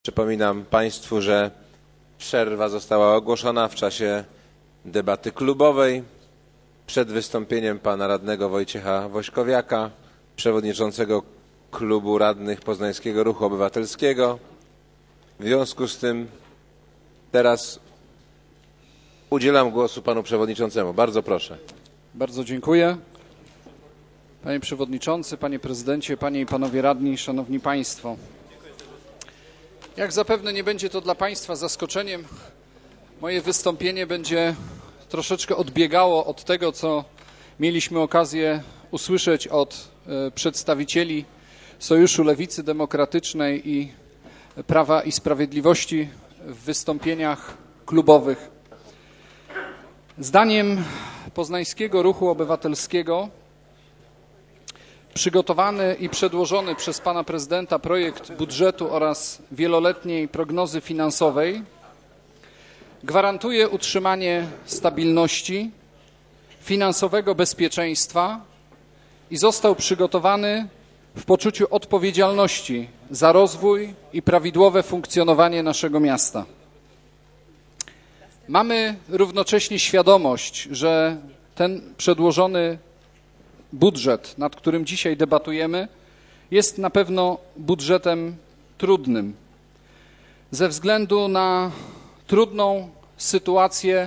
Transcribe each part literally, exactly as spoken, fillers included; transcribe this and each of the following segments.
Przypominam Państwu, że przerwa została ogłoszona w czasie debaty klubowej przed wystąpieniem pana radnego Wojciecha Wośkowiaka, przewodniczącego Klubu Radnych Poznańskiego Ruchu Obywatelskiego. W związku z tym teraz udzielam głosu panu przewodniczącemu. Bardzo proszę. Bardzo dziękuję. Panie przewodniczący, panie prezydencie, panie i panowie radni, szanowni państwo. Jak zapewne nie będzie to dla państwa zaskoczeniem, moje wystąpienie będzie troszeczkę odbiegało od tego, co mieliśmy okazję usłyszeć od przedstawicieli Sojuszu Lewicy Demokratycznej i Prawa i Sprawiedliwości w wystąpieniach klubowych. Zdaniem Poznańskiego Ruchu Obywatelskiego przygotowany i przedłożony przez pana prezydenta projekt budżetu oraz wieloletniej prognozy finansowej gwarantuje utrzymanie stabilności, finansowego bezpieczeństwa i został przygotowany w poczuciu odpowiedzialności za rozwój i prawidłowe funkcjonowanie naszego miasta. Mamy równocześnie świadomość, że ten przedłożony budżet, nad którym dzisiaj debatujemy, jest na pewno budżetem trudnym ze względu na trudną sytuację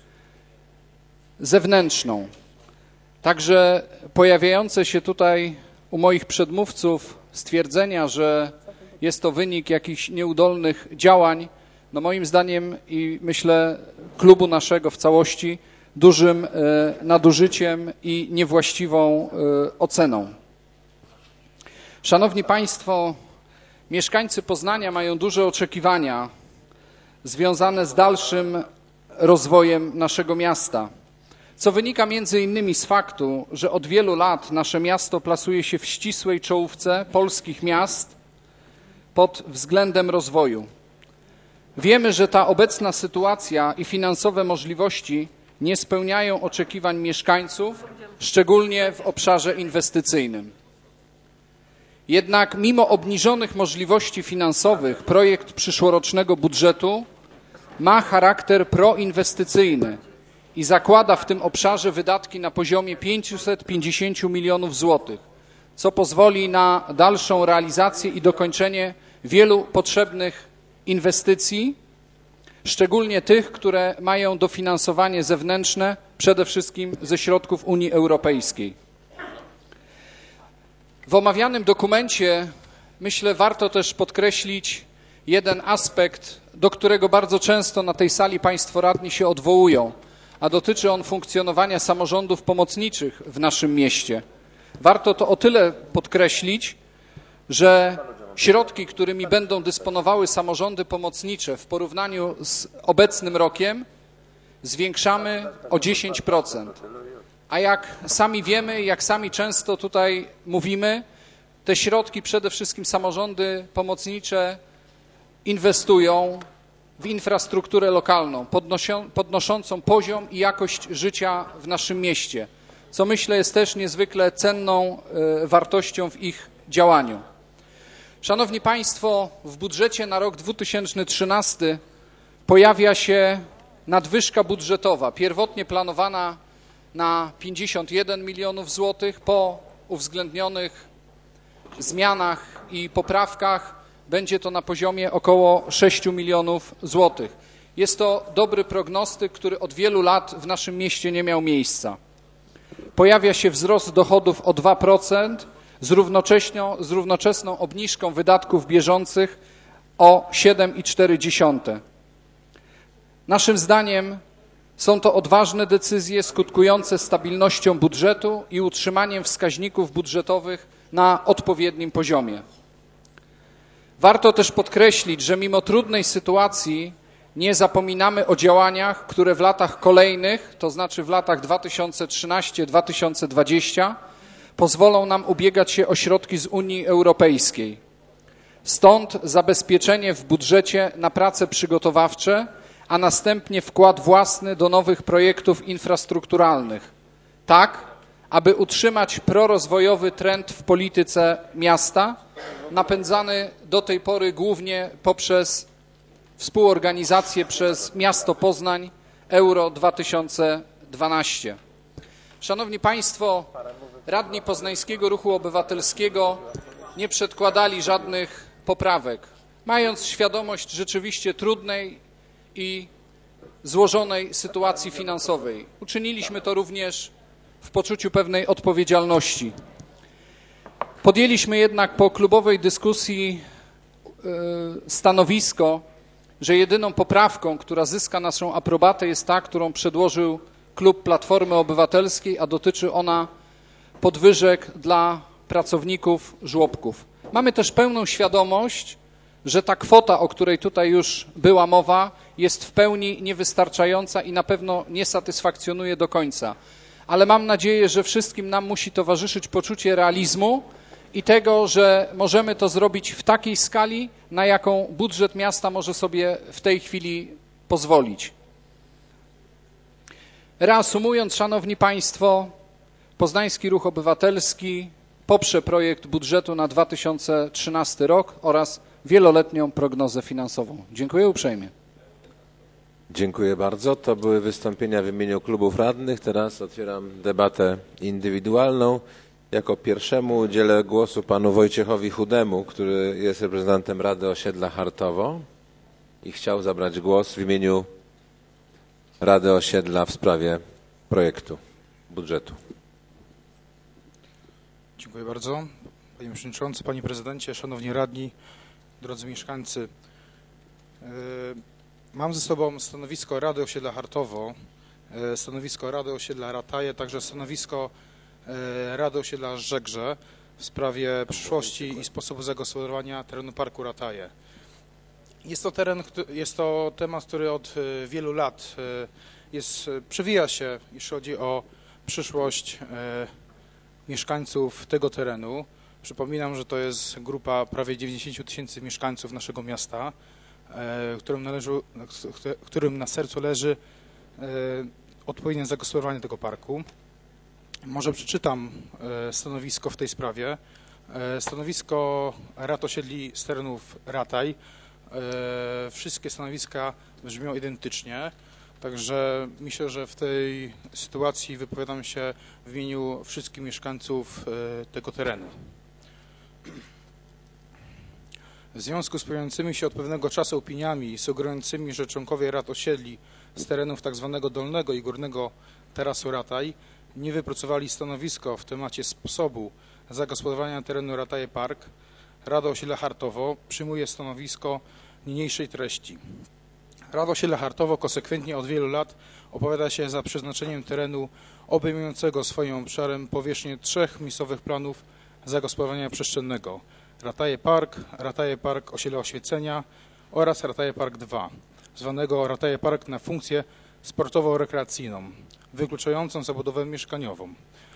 zewnętrzną. Także pojawiające się tutaj u moich przedmówców stwierdzenia, że jest to wynik jakichś nieudolnych działań, no moim zdaniem i myślę klubu naszego w całości, dużym nadużyciem i niewłaściwą oceną. Szanowni Państwo, mieszkańcy Poznania mają duże oczekiwania związane z dalszym rozwojem naszego miasta, co wynika między innymi z faktu, że od wielu lat nasze miasto plasuje się w ścisłej czołówce polskich miast pod względem rozwoju. Wiemy, że ta obecna sytuacja i finansowe możliwości nie spełniają oczekiwań mieszkańców, szczególnie w obszarze inwestycyjnym. Jednak mimo obniżonych możliwości finansowych projekt przyszłorocznego budżetu ma charakter proinwestycyjny i zakłada w tym obszarze wydatki na poziomie pięćset pięćdziesiąt milionów złotych, co pozwoli na dalszą realizację i dokończenie wielu potrzebnych inwestycji, szczególnie tych, które mają dofinansowanie zewnętrzne, przede wszystkim ze środków Unii Europejskiej. W omawianym dokumencie, myślę, warto też podkreślić jeden aspekt, do którego bardzo często na tej sali państwo radni się odwołują, a dotyczy on funkcjonowania samorządów pomocniczych w naszym mieście. Warto to o tyle podkreślić, że środki, którymi będą dysponowały samorządy pomocnicze w porównaniu z obecnym rokiem, zwiększamy o dziesięć procent. A jak sami wiemy, jak sami często tutaj mówimy, te środki przede wszystkim samorządy pomocnicze inwestują w infrastrukturę lokalną, podnoszącą poziom i jakość życia w naszym mieście, co myślę jest też niezwykle cenną wartością w ich działaniu. Szanowni Państwo, w budżecie na rok dwa tysiące trzynasty pojawia się nadwyżka budżetowa, pierwotnie planowana na pięćdziesiąt jeden milionów złotych. Po uwzględnionych zmianach i poprawkach będzie to na poziomie około sześć milionów złotych. Jest to dobry prognostyk, który od wielu lat w naszym mieście nie miał miejsca. Pojawia się wzrost dochodów o dwa procent, z równoczesną, z równoczesną obniżką wydatków bieżących o siedem przecinek cztery. Naszym zdaniem są to odważne decyzje skutkujące stabilnością budżetu i utrzymaniem wskaźników budżetowych na odpowiednim poziomie. Warto też podkreślić, że mimo trudnej sytuacji nie zapominamy o działaniach, które w latach kolejnych, to znaczy w latach dwa tysiące trzynastym do dwa tysiące dwudziestego, pozwolą nam ubiegać się o środki z Unii Europejskiej. Stąd zabezpieczenie w budżecie na prace przygotowawcze, a następnie wkład własny do nowych projektów infrastrukturalnych, tak aby utrzymać prorozwojowy trend w polityce miasta napędzany do tej pory głównie poprzez współorganizację przez miasto Poznań Euro dwa tysiące dwanaście. Szanowni Państwo, radni Poznańskiego Ruchu Obywatelskiego nie przedkładali żadnych poprawek, mając świadomość rzeczywiście trudnej i złożonej sytuacji finansowej. Uczyniliśmy to również w poczuciu pewnej odpowiedzialności. Podjęliśmy jednak po klubowej dyskusji stanowisko, że jedyną poprawką, która zyska naszą aprobatę, jest ta, którą przedłożył klub Platformy Obywatelskiej, a dotyczy ona podwyżek dla pracowników żłobków. Mamy też pełną świadomość, że ta kwota, o której tutaj już była mowa, jest w pełni niewystarczająca i na pewno nie satysfakcjonuje do końca. Ale mam nadzieję, że wszystkim nam musi towarzyszyć poczucie realizmu i tego, że możemy to zrobić w takiej skali, na jaką budżet miasta może sobie w tej chwili pozwolić. Reasumując, Szanowni Państwo, Poznański Ruch Obywatelski poprze projekt budżetu na dwa tysiące trzynasty rok oraz wieloletnią prognozę finansową. Dziękuję uprzejmie. Dziękuję bardzo. To były wystąpienia w imieniu klubów radnych. Teraz otwieram debatę indywidualną. Jako pierwszemu udzielę głosu panu Wojciechowi Chudemu, który jest reprezentantem Rady Osiedla Hartowo i chciał zabrać głos w imieniu Rady Osiedla w sprawie projektu budżetu. Dziękuję bardzo. Panie Przewodniczący, Panie Prezydencie, Szanowni Radni, drodzy mieszkańcy. Mam ze sobą stanowisko Rady Osiedla Hartowo, stanowisko Rady Osiedla Rataje, także stanowisko Rady Osiedla Żegrze w sprawie przyszłości i sposobu zagospodarowania terenu Parku Rataje. Jest to teren, jest to temat, który od wielu lat jest, przewija się, jeśli chodzi o przyszłość mieszkańców tego terenu. Przypominam, że to jest grupa prawie dziewięćdziesięciu tysięcy mieszkańców naszego miasta, którym, należy, którym na sercu leży odpowiednie zagospodarowanie tego parku. Może przeczytam stanowisko w tej sprawie. Stanowisko Rad Osiedli z terenów Rataj. Wszystkie stanowiska brzmią identycznie, także myślę, że w tej sytuacji wypowiadam się w imieniu wszystkich mieszkańców tego terenu. W związku z pojawiającymi się od pewnego czasu opiniami sugerującymi, że członkowie rad osiedli z terenów tzw. Dolnego i Górnego Tarasu Rataj nie wypracowali stanowisko w temacie sposobu zagospodarowania terenu Rataje Park, Rada Osiedla Hartowo przyjmuje stanowisko niniejszej treści. Rada Osiedla Hartowo konsekwentnie od wielu lat opowiada się za przeznaczeniem terenu obejmującego swoim obszarem powierzchnię trzech miejscowych planów zagospodarowania przestrzennego: Rataje Park, Rataje Park Osiedla Oświecenia oraz Rataje Park dwa, zwanego Rataje Park na funkcję sportowo-rekreacyjną, wykluczającą zabudowę mieszkaniową.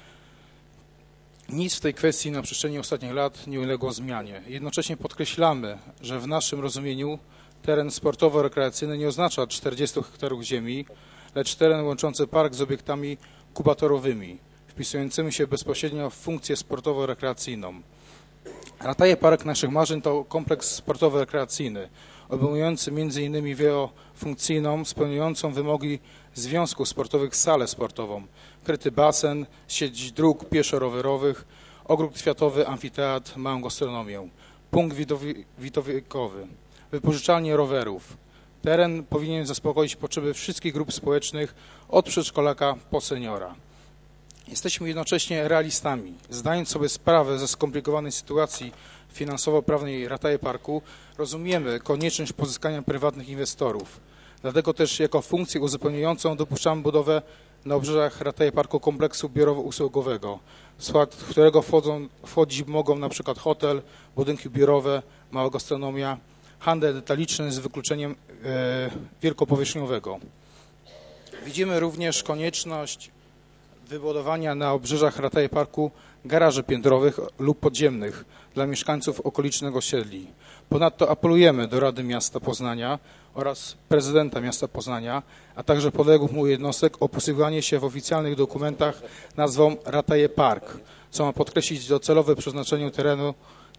Nic w tej kwestii na przestrzeni ostatnich lat nie uległo zmianie. Jednocześnie podkreślamy, że w naszym rozumieniu teren sportowo-rekreacyjny nie oznacza czterdziestu hektarów ziemi, lecz teren łączący park z obiektami kubatorowymi, wpisującymi się bezpośrednio w funkcję sportowo-rekreacyjną. Rataje Park naszych marzeń to kompleks sportowo-rekreacyjny, obejmujący między innymi wielofunkcyjną, spełniającą wymogi związków sportowych salę sportową, kryty basen, sieć dróg pieszo-rowerowych, ogród kwiatowy, amfiteatr, małą gastronomię, punkt widowiskowy, wypożyczalnię rowerów. Teren powinien zaspokoić potrzeby wszystkich grup społecznych, od przedszkolaka po seniora. Jesteśmy jednocześnie realistami. Zdając sobie sprawę ze skomplikowanej sytuacji finansowo-prawnej Rataje Parku, rozumiemy konieczność pozyskania prywatnych inwestorów. Dlatego też jako funkcję uzupełniającą dopuszczamy budowę na obrzeżach Rataje Parku kompleksu biurowo-usługowego, w skład którego wchodzą, wchodzić mogą na przykład hotel, budynki biurowe, mała gastronomia, handel detaliczny z wykluczeniem e, wielkopowierzchniowego. Widzimy również konieczność wybudowania na obrzeżach Rataje Parku garaży piętrowych lub podziemnych dla mieszkańców okolicznych osiedli. Ponadto apelujemy do Rady Miasta Poznania oraz prezydenta miasta Poznania, a także podległych mu jednostek o posługiwanie się w oficjalnych dokumentach nazwą Rataje Park, co ma podkreślić docelowe przeznaczenie terenu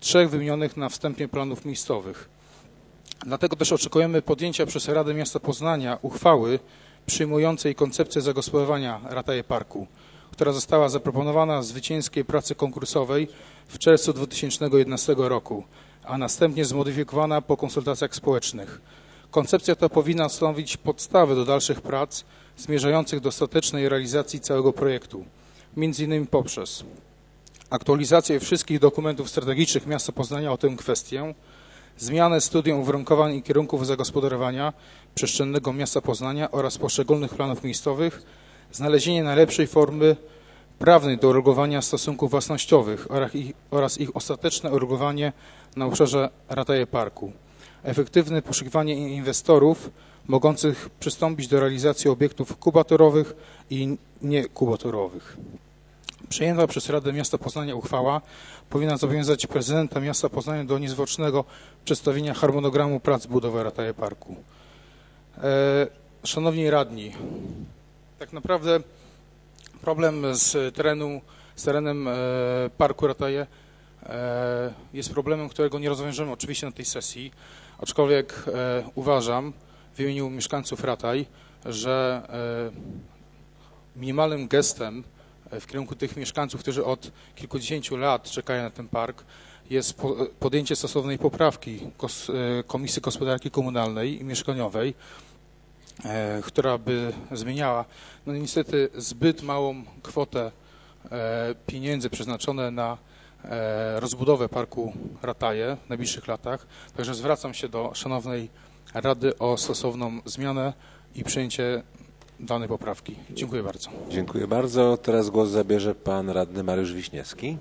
trzech wymienionych na wstępie planów miejscowych. Dlatego też oczekujemy podjęcia przez Radę Miasta Poznania uchwały przyjmującej koncepcję zagospodarowania Rataje Parku, która została zaproponowana w zwycięskiej pracy konkursowej w czerwcu dwa tysiące jedenastego roku, a następnie zmodyfikowana po konsultacjach społecznych. Koncepcja ta powinna stanowić podstawę do dalszych prac zmierzających do ostatecznej realizacji całego projektu, między innymi poprzez aktualizację wszystkich dokumentów strategicznych miasta Poznania o tę kwestię, zmianę studium uwarunkowań i kierunków zagospodarowania przestrzennego miasta Poznania oraz poszczególnych planów miejscowych, znalezienie najlepszej formy prawnej do uregulowania stosunków własnościowych oraz ich, oraz ich ostateczne uregulowanie na obszarze Rataje Parku, efektywne poszukiwanie inwestorów mogących przystąpić do realizacji obiektów kubatorowych i niekubatorowych. Przyjęta przez Radę Miasta Poznania uchwała powinna zobowiązać prezydenta miasta Poznania do niezwłocznego przedstawienia harmonogramu prac budowy Rataje Parku. E, szanowni radni, tak naprawdę problem z, terenu, z terenem e, Parku Rataje e, jest problemem, którego nie rozwiążemy oczywiście na tej sesji, aczkolwiek e, uważam w imieniu mieszkańców Rataj, że e, minimalnym gestem w kierunku tych mieszkańców, którzy od kilkudziesięciu lat czekają na ten park, jest podjęcie stosownej poprawki Komisji Gospodarki Komunalnej i Mieszkaniowej, która by zmieniała no niestety zbyt małą kwotę pieniędzy przeznaczone na rozbudowę Parku Rataje w najbliższych latach. Także zwracam się do szanownej Rady o stosowną zmianę i przyjęcie danej poprawki. Dziękuję bardzo. Dziękuję bardzo. Teraz głos zabierze pan radny Mariusz Wiśniewski.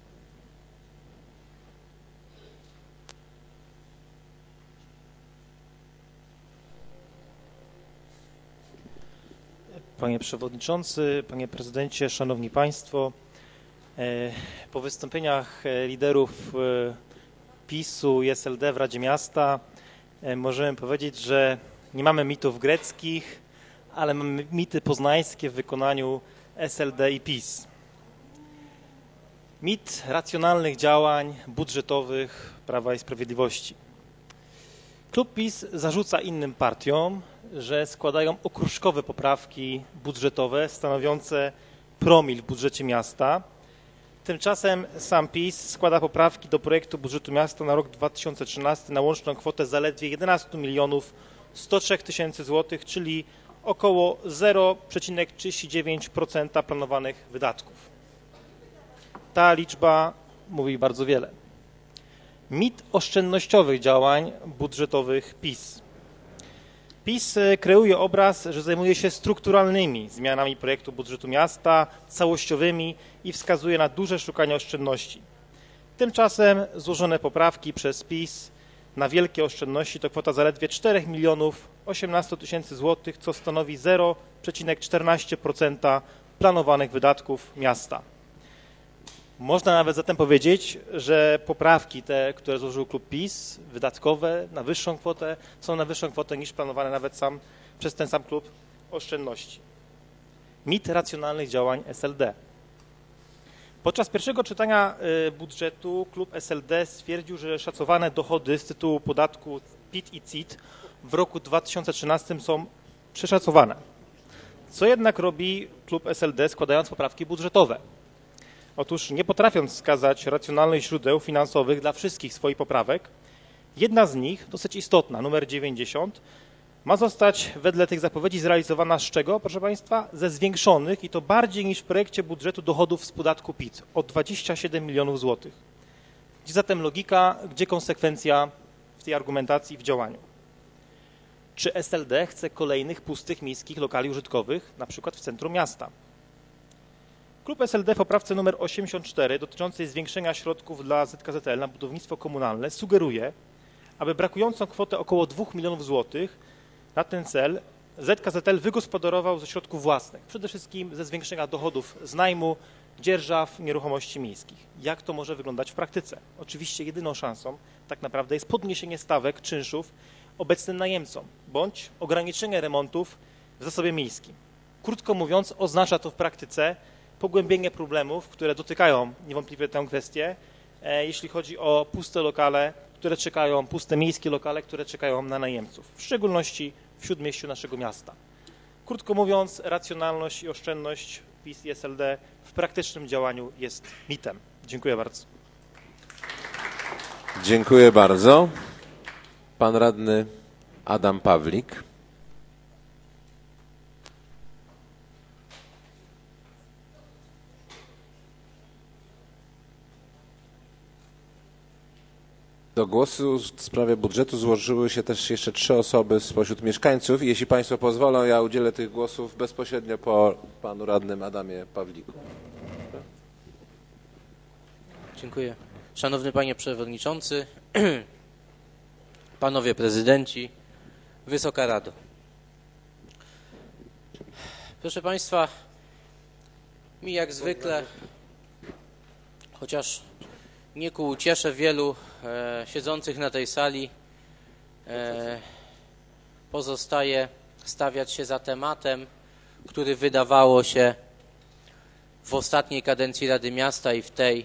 Panie Przewodniczący, Panie Prezydencie, Szanowni Państwo, po wystąpieniach liderów PiS-u i S L D w Radzie Miasta możemy powiedzieć, że nie mamy mitów greckich, ale mamy mity poznańskie w wykonaniu S L D i PiS. Mit racjonalnych działań budżetowych Prawa i Sprawiedliwości. Klub PiS zarzuca innym partiom, że składają okruszkowe poprawki budżetowe stanowiące promil w budżecie miasta. Tymczasem sam PiS składa poprawki do projektu budżetu miasta na rok dwa tysiące trzynasty na łączną kwotę zaledwie jedenaście milionów sto trzy tysięcy złotych, czyli około zero przecinek trzydzieści dziewięć procent planowanych wydatków. Ta liczba mówi bardzo wiele. Mit oszczędnościowych działań budżetowych PiS. PiS kreuje obraz, że zajmuje się strukturalnymi zmianami projektu budżetu miasta, całościowymi i wskazuje na duże szukanie oszczędności. Tymczasem złożone poprawki przez PiS na wielkie oszczędności to kwota zaledwie cztery milionów osiemnaście tysięcy złotych, co stanowi zero przecinek czternaście procent planowanych wydatków miasta. Można nawet zatem powiedzieć, że poprawki te, które złożył klub PiS, wydatkowe na wyższą kwotę, są na wyższą kwotę niż planowane nawet sam, przez ten sam klub oszczędności. Mit racjonalnych działań S L D. Podczas pierwszego czytania budżetu klub S L D stwierdził, że szacowane dochody z tytułu podatku P I T i C I T w roku dwa tysiące trzynastym są przeszacowane. Co jednak robi klub S L D, składając poprawki budżetowe? Otóż nie potrafiąc wskazać racjonalnych źródeł finansowych dla wszystkich swoich poprawek, jedna z nich, dosyć istotna, numer dziewięćdziesiąt, ma zostać wedle tych zapowiedzi zrealizowana z czego, proszę Państwa? Ze zwiększonych i to bardziej niż w projekcie budżetu dochodów z podatku P I T o dwadzieścia siedem milionów złotych. Gdzie zatem logika, gdzie konsekwencja w tej argumentacji i w działaniu? Czy S L D chce kolejnych pustych miejskich lokali użytkowych, na przykład w centrum miasta? Klub S L D w poprawce nr osiemdziesiąt cztery dotyczącej zwiększenia środków dla Z K Z L na budownictwo komunalne sugeruje, aby brakującą kwotę około dwóch milionów złotych na ten cel Z K Z L wygospodarował ze środków własnych, przede wszystkim ze zwiększenia dochodów z najmu, dzierżaw, nieruchomości miejskich. Jak to może wyglądać w praktyce? Oczywiście jedyną szansą tak naprawdę jest podniesienie stawek czynszów obecnym najemcom, bądź ograniczenie remontów w zasobie miejskim. Krótko mówiąc, oznacza to w praktyce pogłębienie problemów, które dotykają niewątpliwie tę kwestię, jeśli chodzi o puste lokale, które czekają, puste miejskie lokale, które czekają na najemców, w szczególności w śródmieściu naszego miasta. Krótko mówiąc, racjonalność i oszczędność PiS i S L D w praktycznym działaniu jest mitem. Dziękuję bardzo. Dziękuję bardzo. Pan radny Adam Pawlik. Do głosu w sprawie budżetu złożyły się też jeszcze trzy osoby spośród mieszkańców. Jeśli Państwo pozwolą, ja udzielę tych głosów bezpośrednio po panu radnym Adamie Pawliku. Dziękuję. Szanowny Panie Przewodniczący, Panowie Prezydenci, Wysoka Rado. Proszę Państwa, mi jak zwykle, chociaż nie ku uciesze wielu e, siedzących na tej sali, e, pozostaje stawiać się za tematem, który wydawało się w ostatniej kadencji Rady Miasta i w tej,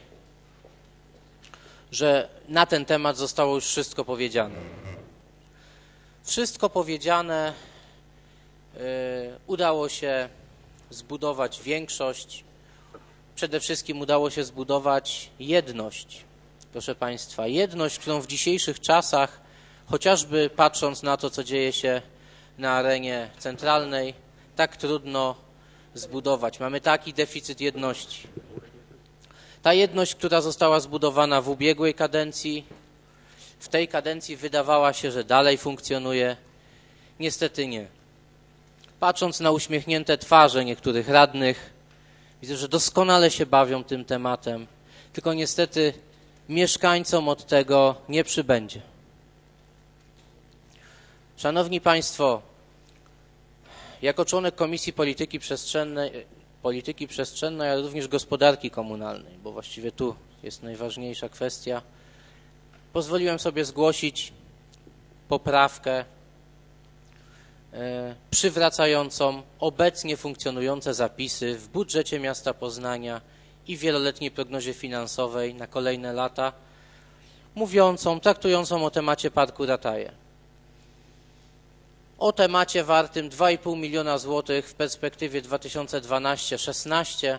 że na ten temat zostało już wszystko powiedziane. Wszystko powiedziane, y, udało się zbudować większość, przede wszystkim udało się zbudować jedność, proszę Państwa, jedność, którą w dzisiejszych czasach, chociażby patrząc na to, co dzieje się na arenie centralnej, tak trudno zbudować. Mamy taki deficyt jedności. Ta jedność, która została zbudowana w ubiegłej kadencji, w tej kadencji wydawała się, że dalej funkcjonuje. Niestety nie. Patrząc na uśmiechnięte twarze niektórych radnych, widzę, że doskonale się bawią tym tematem, tylko niestety mieszkańcom od tego nie przybędzie. Szanowni Państwo, jako członek Komisji Polityki Przestrzennej, Polityki Przestrzennej, ale również Gospodarki Komunalnej, bo właściwie tu jest najważniejsza kwestia, pozwoliłem sobie zgłosić poprawkę e, przywracającą obecnie funkcjonujące zapisy w budżecie miasta Poznania i wieloletniej prognozie finansowej na kolejne lata, mówiącą, traktującą o temacie Parku Rataje. O temacie wartym dwa i pół miliona złotych w perspektywie dwa tysiące dwanaście szesnaście.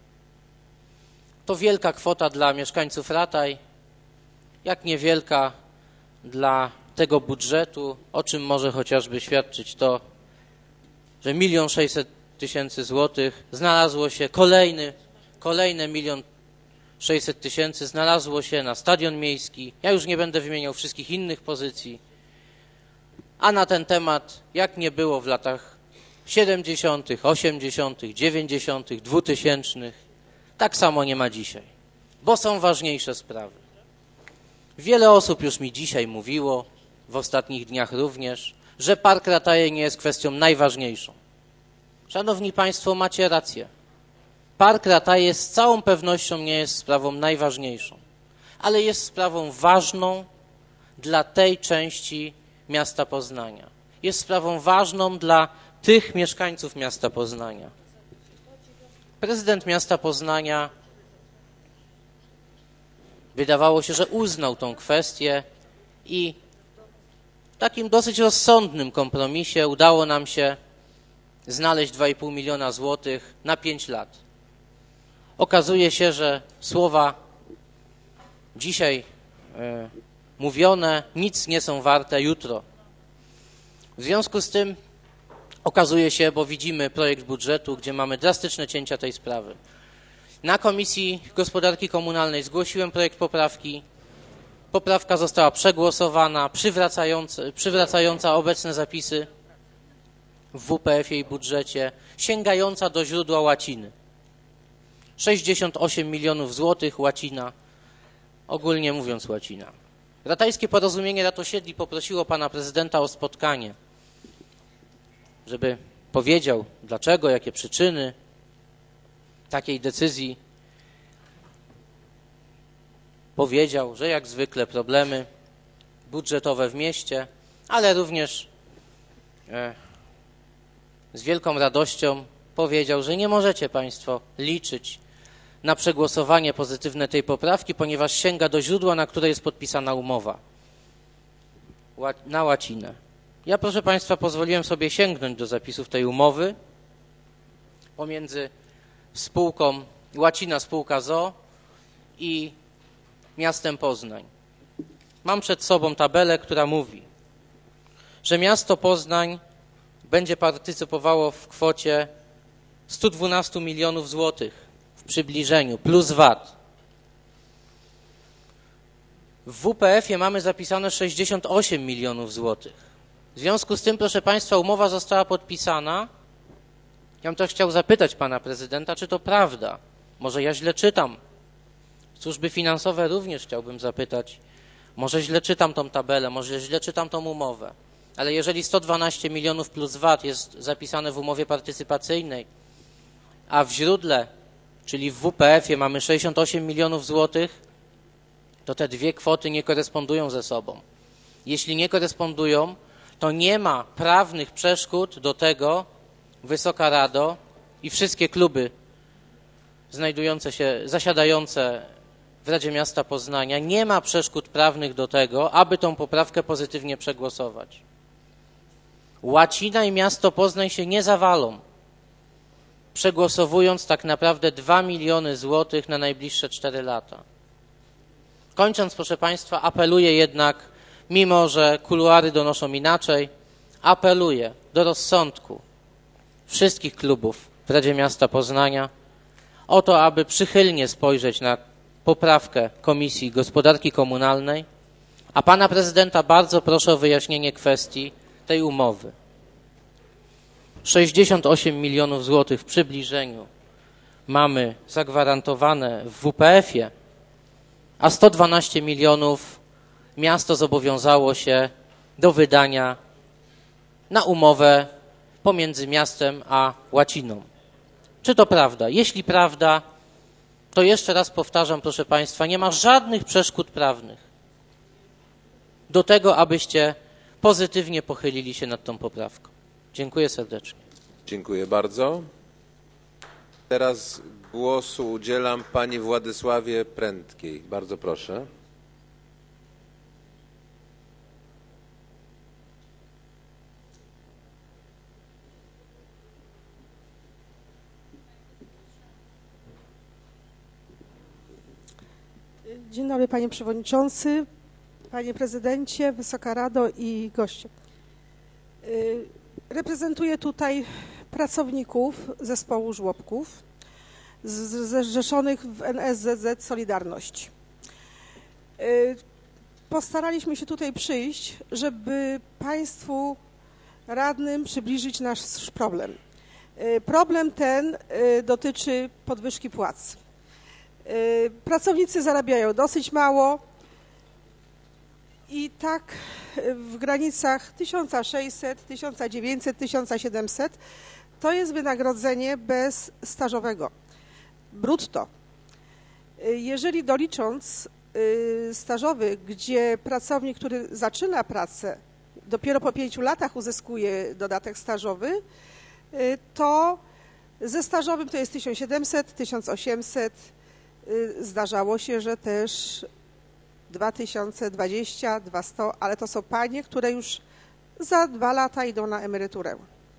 To wielka kwota dla mieszkańców Rataj, jak niewielka dla tego budżetu, o czym może chociażby świadczyć to, że milion sześćset tysięcy złotych znalazło się, kolejny, kolejne milion sześćset tysięcy znalazło się na stadion miejski. Ja już nie będę wymieniał wszystkich innych pozycji. A na ten temat, jak nie było w latach siedemdziesiątych, osiemdziesiątych, dziewięćdziesiątych, dwutysięcznych, tak samo nie ma dzisiaj, bo są ważniejsze sprawy. Wiele osób już mi dzisiaj mówiło, w ostatnich dniach również, że Park Rataje nie jest kwestią najważniejszą. Szanowni Państwo, macie rację. Park Rataje z całą pewnością nie jest sprawą najważniejszą, ale jest sprawą ważną dla tej części miasta Poznania. Jest sprawą ważną dla tych mieszkańców miasta Poznania. Prezydent miasta Poznania wydawało się, że uznał tą kwestię i w takim dosyć rozsądnym kompromisie udało nam się znaleźć dwa i pół miliona złotych na pięć lat. Okazuje się, że słowa dzisiaj e, mówione nic nie są warte jutro. W związku z tym okazuje się, bo widzimy projekt budżetu, gdzie mamy drastyczne cięcia tej sprawy. Na Komisji Gospodarki Komunalnej zgłosiłem projekt poprawki. Poprawka została przegłosowana, przywracająca, przywracająca obecne zapisy w W P F-ie i budżecie, sięgająca do źródła łaciny. sześćdziesiąt osiem milionów złotych łacina, ogólnie mówiąc łacina. Ratajskie Porozumienie Rad Osiedli poprosiło pana prezydenta o spotkanie, żeby powiedział, dlaczego, jakie przyczyny takiej decyzji. Powiedział, że jak zwykle problemy budżetowe w mieście, ale również e, z wielką radością powiedział, że nie możecie Państwo liczyć na przegłosowanie pozytywne tej poprawki, ponieważ sięga do źródła, na które jest podpisana umowa, na łacinę. Ja, proszę Państwa, pozwoliłem sobie sięgnąć do zapisów tej umowy pomiędzy spółką Łacina Spółka z o o i miastem Poznań. Mam przed sobą tabelę, która mówi, że miasto Poznań będzie partycypowało w kwocie stu dwunastu milionów złotych w przybliżeniu, plus V A T. W W P F ie mamy zapisane sześćdziesiąt osiem milionów złotych. W związku z tym, proszę Państwa, umowa została podpisana. Ja bym też chciał zapytać pana prezydenta, czy to prawda. Może ja źle czytam. Służby finansowe również chciałbym zapytać. Może źle czytam tą tabelę, może źle czytam tą umowę. Ale jeżeli sto dwanaście milionów plus V A T jest zapisane w umowie partycypacyjnej, a w źródle, czyli w W P F ie mamy sześćdziesiąt osiem milionów złotych, to te dwie kwoty nie korespondują ze sobą. Jeśli nie korespondują, to nie ma prawnych przeszkód do tego, Wysoka Rado i wszystkie kluby znajdujące się, zasiadające w Radzie Miasta Poznania, nie ma przeszkód prawnych do tego, aby tą poprawkę pozytywnie przegłosować. Łacina i miasto Poznań się nie zawalą, przegłosowując tak naprawdę dwa miliony złotych na najbliższe cztery lata. Kończąc, proszę Państwa, apeluję jednak, mimo że kuluary donoszą inaczej, apeluję do rozsądku wszystkich klubów w Radzie Miasta Poznania o to, aby przychylnie spojrzeć na poprawkę Komisji Gospodarki Komunalnej, a pana prezydenta bardzo proszę o wyjaśnienie kwestii tej umowy. sześćdziesiąt osiem milionów złotych w przybliżeniu mamy zagwarantowane w W P F ie, a sto dwanaście milionów miasto zobowiązało się do wydania na umowę pomiędzy miastem a Łaciną. Czy to prawda? Jeśli prawda, to jeszcze raz powtarzam, proszę Państwa, nie ma żadnych przeszkód prawnych do tego, abyście pozytywnie pochylili się nad tą poprawką. Dziękuję serdecznie. Dziękuję bardzo. Teraz głosu udzielam pani Władysławie Prędkiej. Bardzo proszę. Dzień dobry, panie przewodniczący, panie prezydencie, Wysoka Rado i goście. Reprezentuję tutaj pracowników zespołu żłobków zrzeszonych w N S Z Z Solidarność. Postaraliśmy się tutaj przyjść, żeby państwu radnym przybliżyć nasz problem. Problem ten dotyczy podwyżki płac. Pracownicy zarabiają dosyć mało i tak w granicach tysiąc sześćset, tysiąc dziewięćset, tysiąc siedemset to jest wynagrodzenie bez stażowego, brutto. Jeżeli dolicząc stażowy, gdzie pracownik, który zaczyna pracę, dopiero po pięciu latach uzyskuje dodatek stażowy, to ze stażowym to jest tysiąc siedemset, tysiąc osiemset. Zdarzało się, że też dwa tysiące dwadzieścia, dwieście, ale to są panie, które już za dwa lata idą na emeryturę.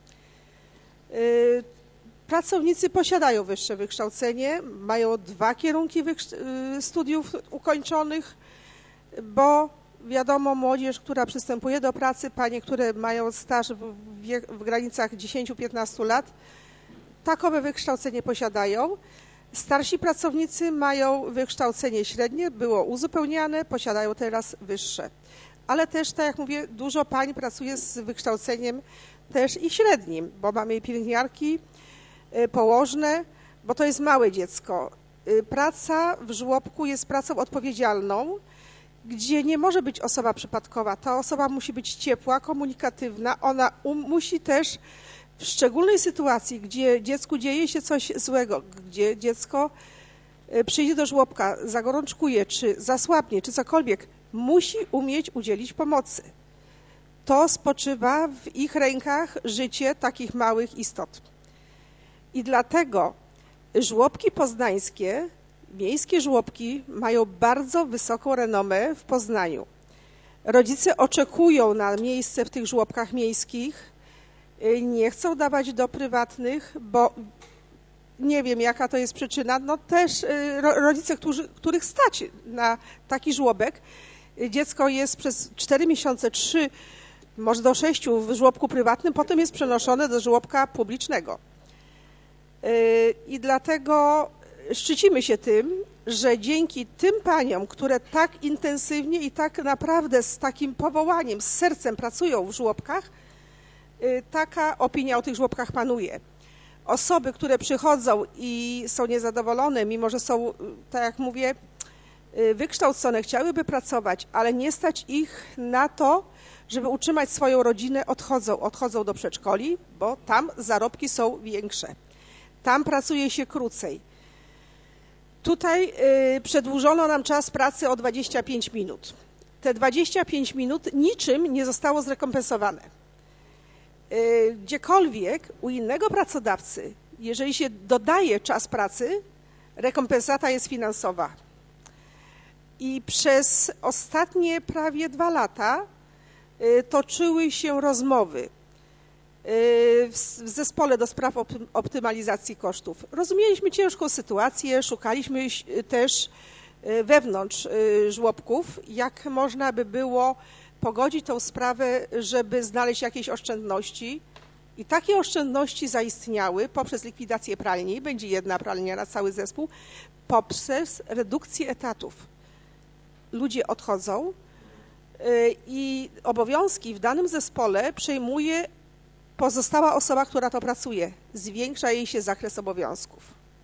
Pracownicy posiadają wyższe wykształcenie, mają dwa kierunki studiów ukończonych, bo wiadomo, młodzież, która przystępuje do pracy, panie, które mają staż w, w granicach dziesięć do piętnastu lat, takowe wykształcenie posiadają. Starsi pracownicy mają wykształcenie średnie, było uzupełniane, posiadają teraz wyższe. Ale też, tak jak mówię, dużo pań pracuje z wykształceniem też i średnim, bo mamy pielęgniarki, położne, bo to jest małe dziecko. Praca w żłobku jest pracą odpowiedzialną, gdzie nie może być osoba przypadkowa. Ta osoba musi być ciepła, komunikatywna, ona um, musi też w szczególnej sytuacji, gdzie dziecku dzieje się coś złego, gdzie dziecko przyjdzie do żłobka, zagorączkuje, czy zasłabnie, czy cokolwiek, musi umieć udzielić pomocy. To spoczywa w ich rękach życie takich małych istot. I dlatego Żłobki poznańskie, miejskie żłobki mają bardzo wysoką renomę w Poznaniu. Rodzice oczekują na miejsce w tych żłobkach miejskich, nie chcą dawać do prywatnych, bo nie wiem, jaka to jest przyczyna. No też rodzice, którzy, których stać na taki żłobek, dziecko jest przez cztery miesiące, trzy, może do sześciu w żłobku prywatnym, potem jest przenoszone do żłobka publicznego. I dlatego szczycimy się tym, że dzięki tym paniom, które tak intensywnie i tak naprawdę z takim powołaniem, z sercem pracują w żłobkach, taka opinia o tych żłobkach panuje. Osoby, które przychodzą i są niezadowolone, mimo że są, tak jak mówię, wykształcone, chciałyby pracować, ale nie stać ich na to, żeby utrzymać swoją rodzinę, odchodzą, odchodzą do przedszkoli, bo tam zarobki są większe. Tam pracuje się krócej. Tutaj y, przedłużono nam czas pracy o dwadzieścia pięć minut. Te dwadzieścia pięć minut niczym nie zostało zrekompensowane. Y, gdziekolwiek u innego pracodawcy, jeżeli się dodaje czas pracy, rekompensata jest finansowa. I przez ostatnie prawie dwa lata y, toczyły się rozmowy w zespole do spraw optymalizacji kosztów. Rozumieliśmy ciężką sytuację, szukaliśmy też wewnątrz żłobków, jak można by było pogodzić tą sprawę, żeby znaleźć jakieś oszczędności. I takie oszczędności zaistniały poprzez likwidację pralni, będzie jedna pralnia na cały zespół, poprzez redukcję etatów. Ludzie odchodzą i obowiązki w danym zespole przejmuje pozostała osoba, która to pracuje. Zwiększa jej się zakres obowiązków.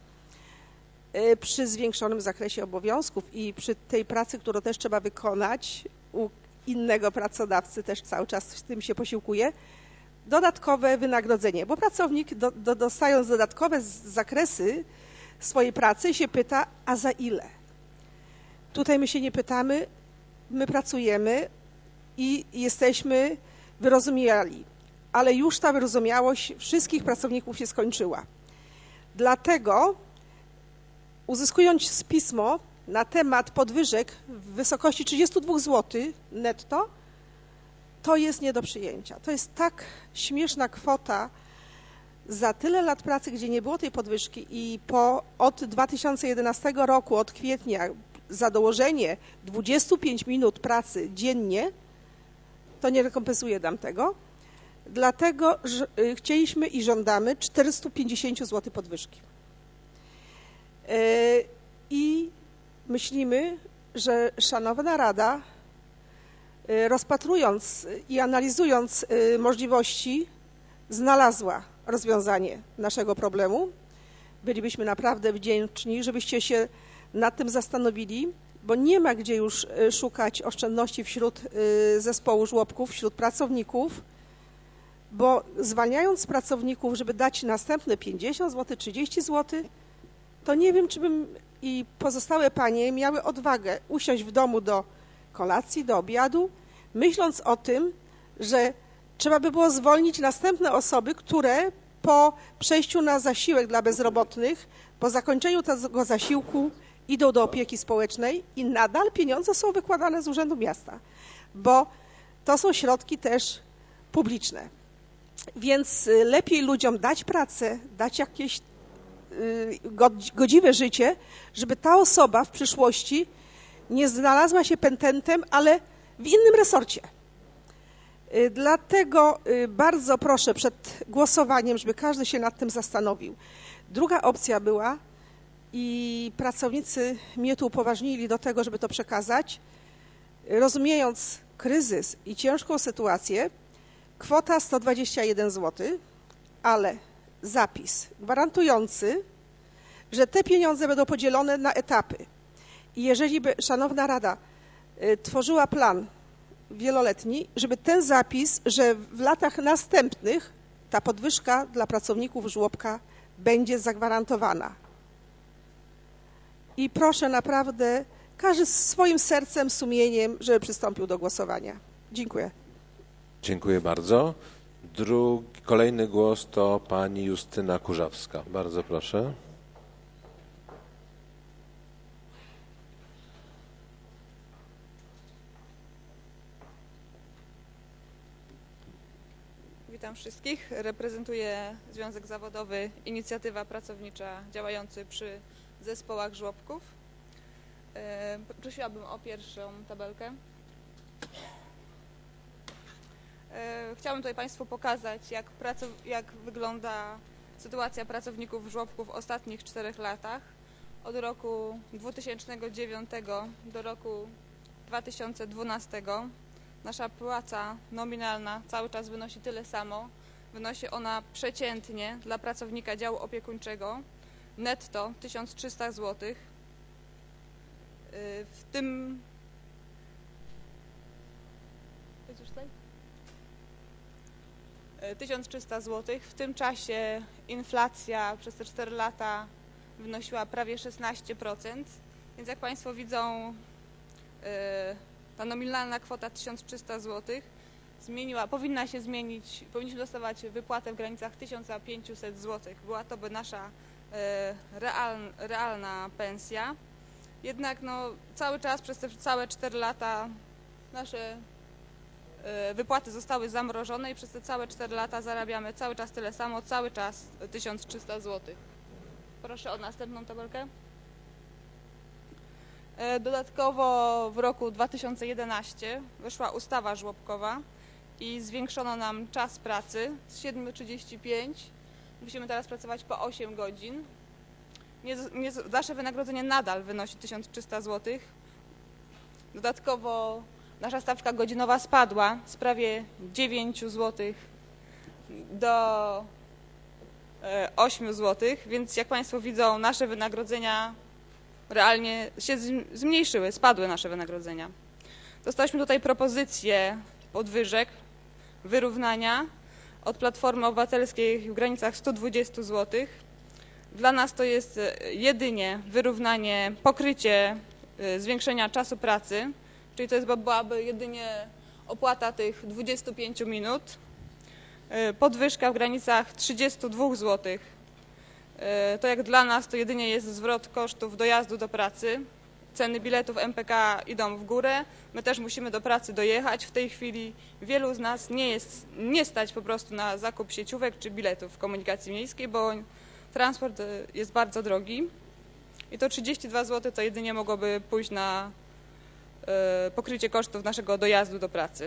Przy zwiększonym zakresie obowiązków i przy tej pracy, którą też trzeba wykonać u innego pracodawcy, też cały czas z tym się posiłkuje, dodatkowe wynagrodzenie, bo pracownik do, do, dostając dodatkowe zakresy swojej pracy się pyta, a za ile? Tutaj my się nie pytamy, my pracujemy i jesteśmy wyrozumiali, ale już ta wyrozumiałość wszystkich pracowników się skończyła. Dlatego uzyskując pismo na temat podwyżek w wysokości trzydzieści dwa złotych netto, to jest nie do przyjęcia. To jest tak śmieszna kwota za tyle lat pracy, gdzie nie było tej podwyżki i po, od dwa tysiące jedenastego roku, od kwietnia, za dołożenie dwadzieścia pięć minut pracy dziennie, to nie rekompensuje nam tego. Dlatego że chcieliśmy i żądamy czterysta pięćdziesiąt złotych podwyżki. I myślimy, że Szanowna Rada, rozpatrując i analizując możliwości, znalazła rozwiązanie naszego problemu. Bylibyśmy naprawdę wdzięczni, żebyście się nad tym zastanowili, bo nie ma gdzie już szukać oszczędności wśród zespołu żłobków, wśród pracowników, bo zwalniając pracowników, żeby dać następne pięćdziesiąt złotych, trzydzieści złotych, to nie wiem, czy bym i pozostałe panie miały odwagę usiąść w domu do kolacji, do obiadu, myśląc o tym, że trzeba by było zwolnić następne osoby, które po przejściu na zasiłek dla bezrobotnych, po zakończeniu tego zasiłku idą do opieki społecznej i nadal pieniądze są wykładane z Urzędu Miasta, bo to są środki też publiczne. Więc lepiej ludziom dać pracę, dać jakieś godziwe życie, żeby ta osoba w przyszłości nie znalazła się petentem, ale w innym resorcie. Dlatego bardzo proszę przed głosowaniem, żeby każdy się nad tym zastanowił. Druga opcja była i pracownicy mnie tu upoważnili do tego, żeby to przekazać, rozumiejąc kryzys i ciężką sytuację, kwota sto dwadzieścia jeden złotych, ale zapis gwarantujący, że te pieniądze będą podzielone na etapy. I jeżeli by Szanowna Rada y, tworzyła plan wieloletni, żeby ten zapis, że w latach następnych ta podwyżka dla pracowników żłobka będzie zagwarantowana. I proszę naprawdę, każdy swoim sercem, sumieniem, żeby przystąpił do głosowania. Dziękuję. Dziękuję bardzo. Drugi, kolejny głos to pani Justyna Kurzawska. Bardzo proszę. Witam wszystkich. Reprezentuję Związek Zawodowy Inicjatywa Pracownicza działający przy zespołach żłobków. Prosiłabym o pierwszą tabelkę. Chciałabym tutaj Państwu pokazać, jak, jak wygląda sytuacja pracowników żłobków w ostatnich czterech latach. Od roku dwutysięcznego dziewiątego do roku dwa tysiące dwunastego nasza płaca nominalna cały czas wynosi tyle samo. Wynosi ona przeciętnie dla pracownika działu opiekuńczego netto tysiąc trzysta złotych. W tym jest już tutaj? tysiąc trzysta złotych. W tym czasie inflacja przez te cztery lata wynosiła prawie szesnaście procent, więc jak Państwo widzą, ta nominalna kwota tysiąc trzysta złotych zmieniła, powinna się zmienić, powinniśmy dostawać wypłatę w granicach tysiąc pięćset złotych. Była to by nasza real, realna pensja. Jednak no, cały czas, przez te całe cztery lata nasze wypłaty zostały zamrożone i przez te całe cztery lata zarabiamy cały czas tyle samo, cały czas tysiąc trzysta złotych. Proszę o następną tabelkę. Dodatkowo w roku dwa tysiące jedenastym weszła ustawa żłobkowa i zwiększono nam czas pracy z siedmiu trzydziestu pięciu. Musimy teraz pracować po osiem godzin. Nie, nie, nasze wynagrodzenie nadal wynosi tysiąc trzysta złotych. Dodatkowo nasza stawka godzinowa spadła z prawie dziewięciu złotych do ośmiu złotych, więc jak Państwo widzą, nasze wynagrodzenia realnie się zmniejszyły, spadły nasze wynagrodzenia. Dostaliśmy tutaj propozycję podwyżek, wyrównania od Platformy Obywatelskiej w granicach stu dwudziestu złotych. Dla nas to jest jedynie wyrównanie, pokrycie zwiększenia czasu pracy, czyli to jest, byłaby jedynie opłata tych dwudziestu pięciu minut. Podwyżka w granicach trzydziestu dwóch złotych. To jak dla nas to jedynie jest zwrot kosztów dojazdu do pracy. Ceny biletów M P K idą w górę. My też musimy do pracy dojechać. W tej chwili wielu z nas nie jest, nie stać po prostu na zakup sieciówek czy biletów w komunikacji miejskiej, bo transport jest bardzo drogi. I to trzydzieści dwa złote to jedynie mogłoby pójść na pokrycie kosztów naszego dojazdu do pracy.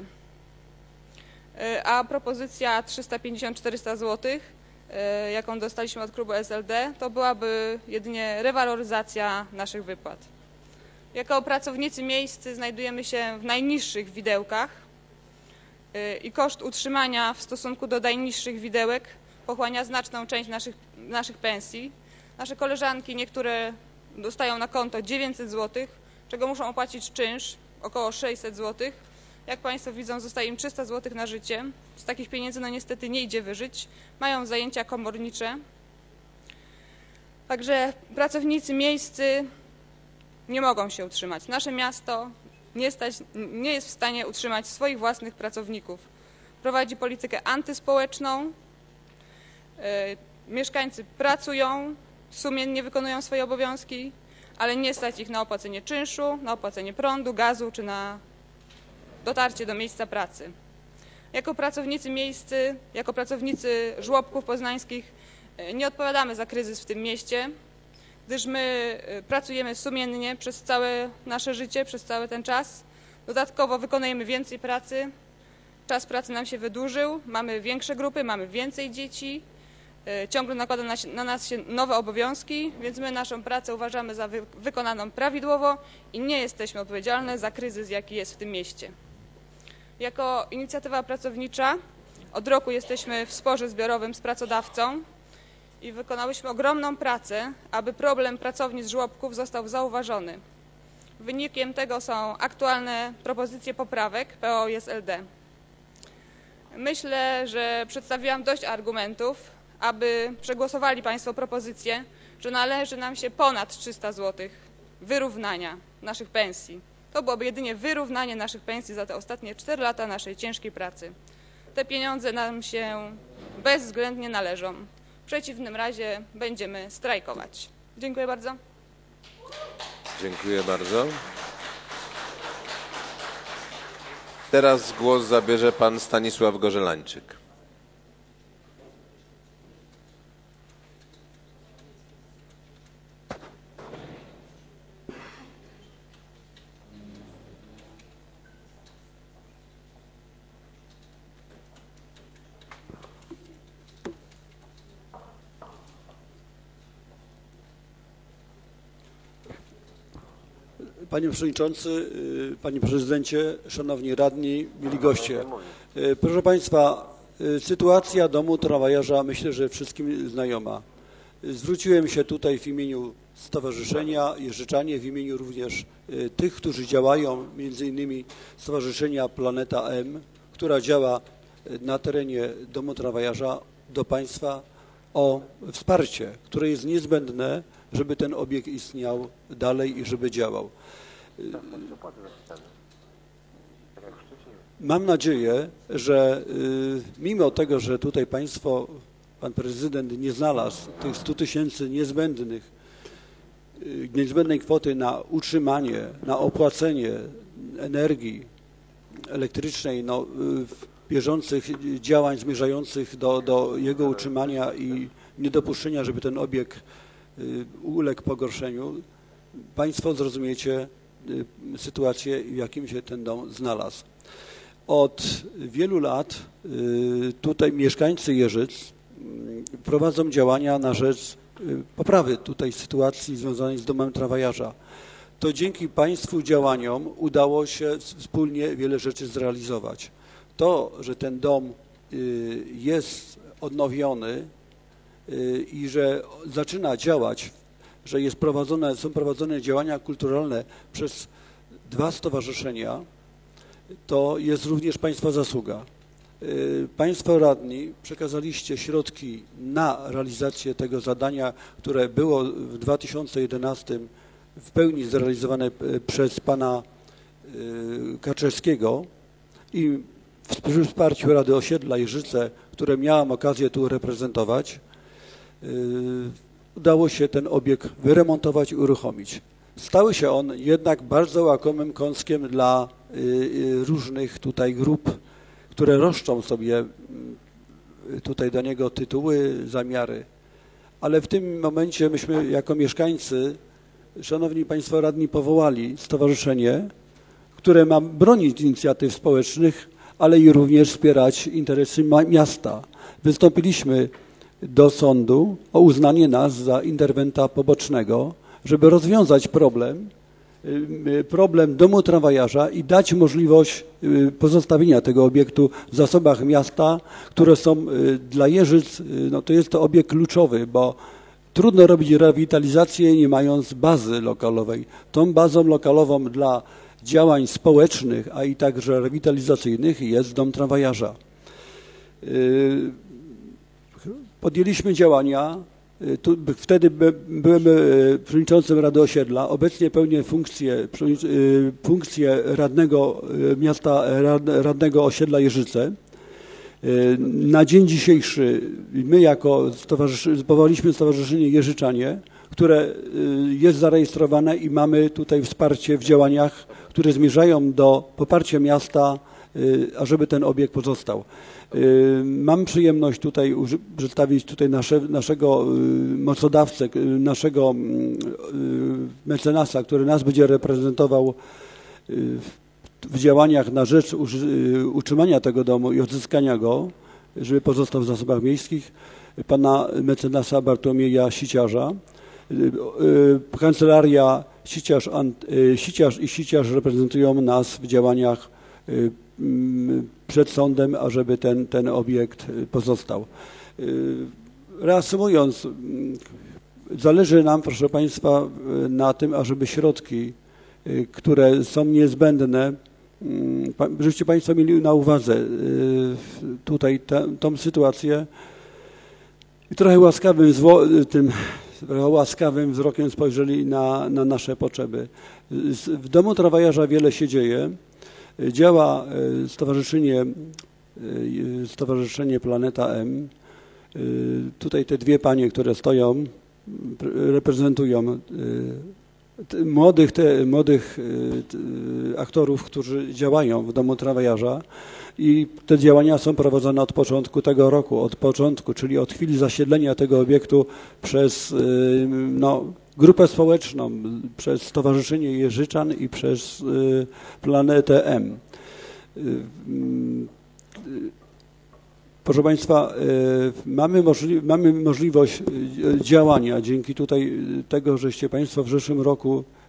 A propozycja trzysta pięćdziesiąt do czterystu złotych, jaką dostaliśmy od klubu S L D, to byłaby jedynie rewaloryzacja naszych wypłat. Jako pracownicy miejscy znajdujemy się w najniższych widełkach i koszt utrzymania w stosunku do najniższych widełek pochłania znaczną część naszych, naszych pensji. Nasze koleżanki niektóre dostają na konto dziewięćset złotych, czego muszą opłacić czynsz, około sześćset złotych. Jak Państwo widzą, zostaje im trzysta złotych na życie. Z takich pieniędzy no niestety nie idzie wyżyć. Mają zajęcia komornicze. Także pracownicy miejscy nie mogą się utrzymać. Nasze miasto nie, stać, nie jest w stanie utrzymać swoich własnych pracowników. Prowadzi politykę antyspołeczną. Mieszkańcy pracują, sumiennie wykonują swoje obowiązki, ale nie stać ich na opłacenie czynszu, na opłacenie prądu, gazu czy na dotarcie do miejsca pracy. Jako pracownicy miejscy, jako pracownicy żłobków poznańskich nie odpowiadamy za kryzys w tym mieście, gdyż my pracujemy sumiennie przez całe nasze życie, przez cały ten czas. Dodatkowo wykonujemy więcej pracy, czas pracy nam się wydłużył, mamy większe grupy, mamy więcej dzieci, ciągle nakłada na nas się nowe obowiązki, więc my naszą pracę uważamy za wy wykonaną prawidłowo i nie jesteśmy odpowiedzialne za kryzys, jaki jest w tym mieście. Jako inicjatywa pracownicza od roku jesteśmy w sporze zbiorowym z pracodawcą i wykonałyśmy ogromną pracę, aby problem pracownic żłobków został zauważony. Wynikiem tego są aktualne propozycje poprawek P O i S L D. Myślę, że przedstawiłam dość argumentów, aby przegłosowali Państwo propozycję, że należy nam się ponad trzysta złotych wyrównania naszych pensji. To byłoby jedynie wyrównanie naszych pensji za te ostatnie cztery lata naszej ciężkiej pracy. Te pieniądze nam się bezwzględnie należą. W przeciwnym razie będziemy strajkować. Dziękuję bardzo. Dziękuję bardzo. Teraz głos zabierze pan Stanisław Gorzelańczyk. Panie Przewodniczący, Panie Prezydencie, Szanowni Radni, mili goście. Proszę Państwa, sytuacja domu tramwajarza myślę, że wszystkim znajoma. Zwróciłem się tutaj w imieniu Stowarzyszenia Jeżyczanie, w imieniu również tych, którzy działają, między innymi Stowarzyszenia Planeta M, która działa na terenie domu tramwajarza, do Państwa o wsparcie, które jest niezbędne, żeby ten obiekt istniał dalej i żeby działał. Mam nadzieję, że mimo tego, że tutaj Państwo, Pan Prezydent nie znalazł tych stu tysięcy niezbędnych, niezbędnej kwoty na utrzymanie, na opłacenie energii elektrycznej, no, bieżących działań zmierzających do, do jego utrzymania i niedopuszczenia, żeby ten obiekt uległ pogorszeniu, Państwo zrozumiecie sytuację, w jakim się ten dom znalazł. Od wielu lat tutaj mieszkańcy Jeżyc prowadzą działania na rzecz poprawy tutaj sytuacji związanej z domem tramwajarza. To dzięki Państwu działaniom udało się wspólnie wiele rzeczy zrealizować. To, że ten dom jest odnowiony i że zaczyna działać, że jest prowadzone, są prowadzone działania kulturalne przez dwa stowarzyszenia, to jest również Państwa zasługa. Państwo radni przekazaliście środki na realizację tego zadania, które było w dwa tysiące jedenastym w pełni zrealizowane przez Pana Kaczewskiego i przy wsparciu Rady Osiedla Jeżyce, które miałam okazję tu reprezentować, udało się ten obiekt wyremontować i uruchomić. Stały się on jednak bardzo łakomym kąskiem dla różnych tutaj grup, które roszczą sobie tutaj do niego tytuły, zamiary. Ale w tym momencie myśmy jako mieszkańcy, Szanowni Państwo Radni, powołali stowarzyszenie, które ma bronić inicjatyw społecznych, ale i również wspierać interesy miasta. Wystąpiliśmy do sądu o uznanie nas za interwenta pobocznego, żeby rozwiązać problem, problem domu tramwajarza i dać możliwość pozostawienia tego obiektu w zasobach miasta, które są dla Jeżyc, no to jest to obiekt kluczowy, bo trudno robić rewitalizację nie mając bazy lokalowej. Tą bazą lokalową dla działań społecznych, a i także rewitalizacyjnych jest dom tramwajarza. Podjęliśmy działania. Tu, wtedy byłem przewodniczącym Rady Osiedla, obecnie pełnię funkcję, funkcję radnego miasta, radnego osiedla Jeżyce. Na dzień dzisiejszy my jako stowarzyszenie, powołaliśmy Stowarzyszenie Jeżyczanie, które jest zarejestrowane i mamy tutaj wsparcie w działaniach, które zmierzają do poparcia miasta, ażeby ten obiekt pozostał. Mam przyjemność tutaj przedstawić tutaj nasze, naszego mocodawcę, naszego mecenasa, który nas będzie reprezentował w działaniach na rzecz utrzymania tego domu i odzyskania go, żeby pozostał w zasobach miejskich, pana mecenasa Bartłomieja Siciarza. Kancelaria Siciarz, Siciarz i Siciarz reprezentują nas w działaniach przed sądem, ażeby ten, ten obiekt pozostał. Reasumując, zależy nam, proszę Państwa, na tym, ażeby środki, które są niezbędne, żebyście Państwo mieli na uwadze tutaj tę, tą sytuację i trochę łaskawym, tym, trochę łaskawym wzrokiem spojrzeli na, na nasze potrzeby. W domu tramwajarza wiele się dzieje. Działa stowarzyszenie, stowarzyszenie Planeta M. Tutaj te dwie panie, które stoją, reprezentują młodych, te, młodych aktorów, którzy działają w domu tramwajarza i te działania są prowadzone od początku tego roku, od początku, czyli od chwili zasiedlenia tego obiektu przez no, grupę społeczną, przez Stowarzyszenie Jeżyczan i przez Planetę M. Proszę Państwa, mamy, możli mamy możliwość działania dzięki tutaj tego, żeście Państwo w zeszłym roku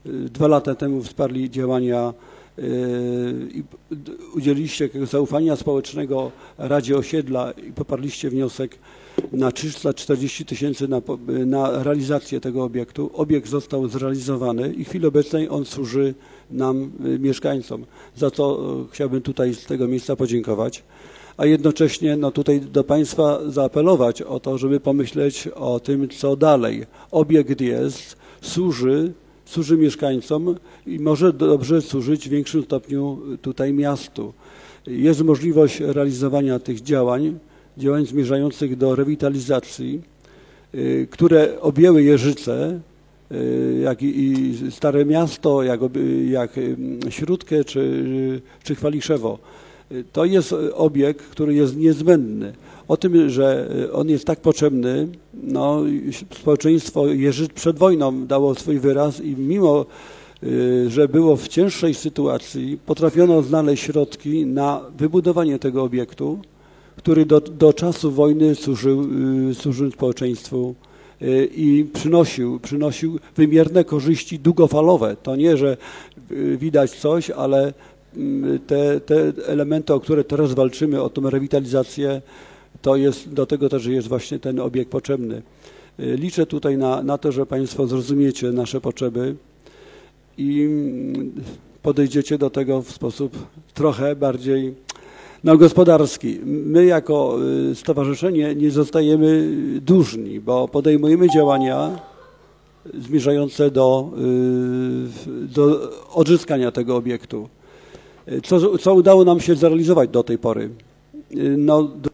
dwa lata temu wsparli działania i udzieliliście jakiegoś zaufania społecznego Radzie Osiedla i poparliście wniosek na trzysta czterdzieści tysięcy na, na realizację tego obiektu. Obiekt został zrealizowany i w chwili obecnej on służy nam, mieszkańcom, za co chciałbym tutaj z tego miejsca podziękować. A jednocześnie no, tutaj do Państwa zaapelować o to, żeby pomyśleć o tym, co dalej. Obiekt jest, służy, służy mieszkańcom i może dobrze służyć w większym stopniu tutaj miastu. Jest możliwość realizowania tych działań, działań zmierzających do rewitalizacji, które objęły Jeżyce, jak i Stare Miasto, jak, jak Śródkę czy, czy Chwaliszewo. To jest obiekt, który jest niezbędny. O tym, że on jest tak potrzebny, no, społeczeństwo Jeżyc przed wojną dało swój wyraz i mimo, że było w cięższej sytuacji, potrafiono znaleźć środki na wybudowanie tego obiektu, który do, do czasu wojny służył, służył społeczeństwu i przynosił, przynosił wymierne korzyści długofalowe. To nie, że widać coś, ale te, te elementy, o które teraz walczymy, o tą rewitalizację, to jest, do tego też jest właśnie ten obiekt potrzebny. Liczę tutaj na, na to, że Państwo zrozumiecie nasze potrzeby i podejdziecie do tego w sposób trochę bardziej no, gospodarski. My jako stowarzyszenie nie zostajemy dłużni, bo podejmujemy działania zmierzające do, do odzyskania tego obiektu. Co, co udało nam się zrealizować do tej pory? No, do...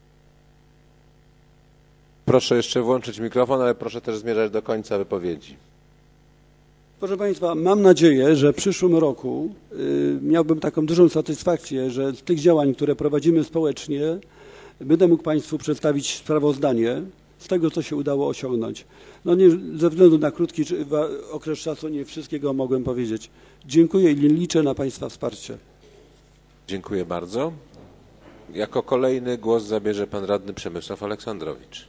Proszę jeszcze włączyć mikrofon, ale proszę też zmierzać do końca wypowiedzi. Proszę Państwa, mam nadzieję, że w przyszłym roku y, miałbym taką dużą satysfakcję, że z tych działań, które prowadzimy społecznie, będę mógł Państwu przedstawić sprawozdanie z tego, co się udało osiągnąć. No nie, ze względu na krótki okres czasu nie wszystkiego mogłem powiedzieć. Dziękuję i liczę na Państwa wsparcie. Dziękuję bardzo. Jako kolejny głos zabierze Pan Radny Przemysław Aleksandrowicz.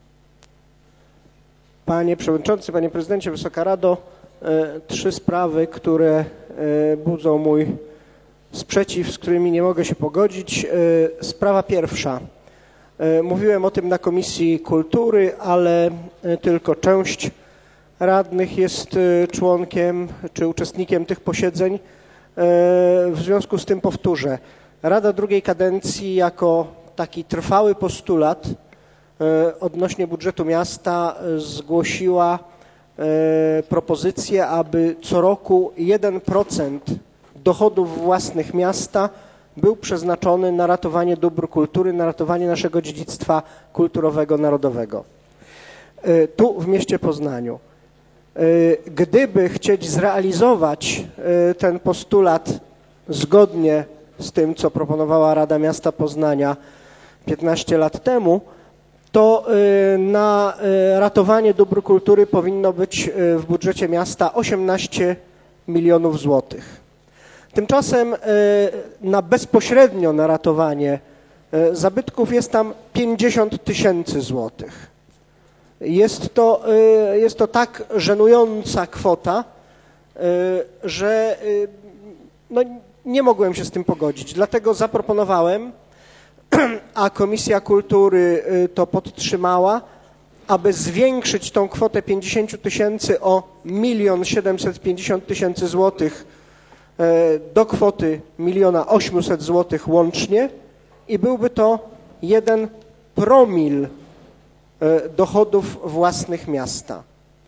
Panie Przewodniczący, Panie Prezydencie, Wysoka Rado, trzy sprawy, które budzą mój sprzeciw, z którymi nie mogę się pogodzić. Sprawa pierwsza. Mówiłem o tym na Komisji Kultury, ale tylko część radnych jest członkiem czy uczestnikiem tych posiedzeń. W związku z tym powtórzę. Rada drugiej kadencji jako taki trwały postulat odnośnie budżetu miasta zgłosiła propozycję, aby co roku jeden procent dochodów własnych miasta był przeznaczony na ratowanie dóbr kultury, na ratowanie naszego dziedzictwa kulturowego, narodowego. Tu w mieście Poznaniu. Gdyby chcieć zrealizować ten postulat zgodnie z tym, co proponowała Rada Miasta Poznania piętnaście lat temu, to na ratowanie dóbr kultury powinno być w budżecie miasta osiemnaście milionów złotych. Tymczasem na bezpośrednio na ratowanie zabytków jest tam pięćdziesiąt tysięcy złotych. Jest to, jest to tak żenująca kwota, że no, nie mogłem się z tym pogodzić. Dlatego zaproponowałem, a Komisja Kultury to podtrzymała, aby zwiększyć tą kwotę pięćdziesiąt tysięcy o milion siedemset pięćdziesiąt tysięcy złotych do kwoty miliona osiemset złotych łącznie i byłby to jeden promil dochodów własnych miasta.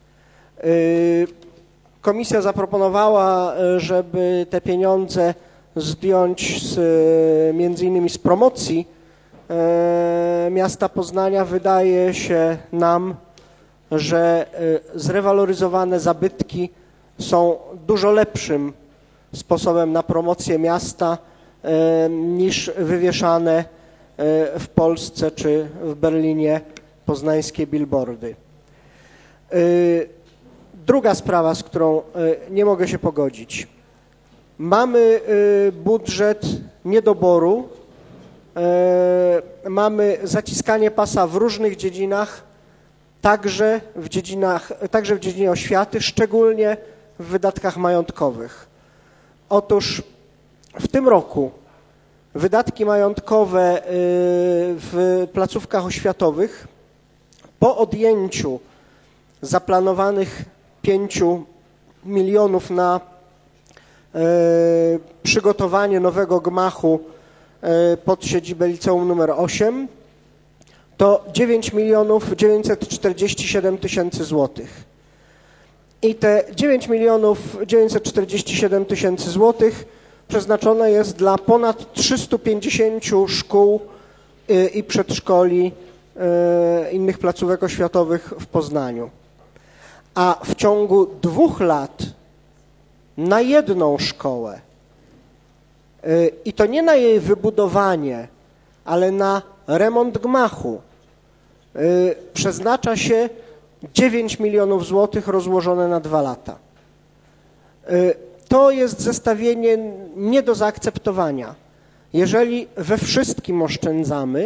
Komisja zaproponowała, żeby te pieniądze zdjąć z, między innymi z promocji miasta Poznania. Wydaje się nam, że zrewaloryzowane zabytki są dużo lepszym sposobem na promocję miasta niż wywieszane w Polsce czy w Berlinie poznańskie billboardy. Druga sprawa, z którą nie mogę się pogodzić. Mamy budżet niedoboru, mamy zaciskanie pasa w różnych dziedzinach, także w, dziedzinach, także w dziedzinie oświaty, szczególnie w wydatkach majątkowych. Otóż w tym roku wydatki majątkowe w placówkach oświatowych po odjęciu zaplanowanych pięciu milionów na przygotowanie nowego gmachu pod siedzibę liceum numer osiem to dziewięć milionów dziewięćset czterdzieści siedem tysięcy złotych. I te dziewięć milionów dziewięćset czterdzieści siedem tysięcy złotych przeznaczone jest dla ponad trzystu pięćdziesięciu szkół i przedszkoli innych placówek oświatowych w Poznaniu. A w ciągu dwóch lat na jedną szkołę i to nie na jej wybudowanie, ale na remont gmachu przeznacza się dziewięć milionów złotych rozłożone na dwa lata. To jest zestawienie nie do zaakceptowania. Jeżeli we wszystkim oszczędzamy,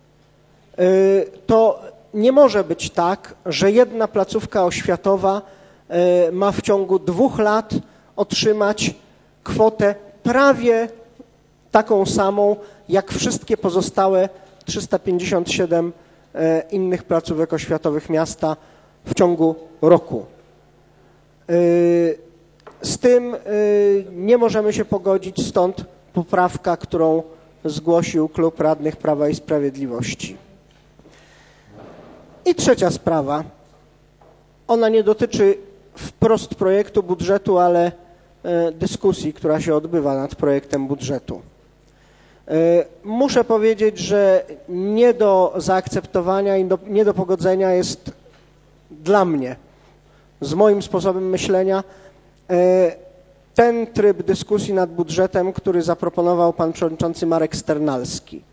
to nie może być tak, że jedna placówka oświatowa ma w ciągu dwóch lat otrzymać kwotę prawie taką samą, jak wszystkie pozostałe trzysta pięćdziesiąt siedem innych placówek oświatowych miasta w ciągu roku. Z tym nie możemy się pogodzić, stąd poprawka, którą zgłosił Klub Radnych Prawa i Sprawiedliwości. I trzecia sprawa. Ona nie dotyczy wprost projektu budżetu, ale dyskusji, która się odbywa nad projektem budżetu. Muszę powiedzieć, że nie do zaakceptowania i do, nie do pogodzenia jest dla mnie, z moim sposobem myślenia, ten tryb dyskusji nad budżetem, który zaproponował pan przewodniczący Marek Sternalski.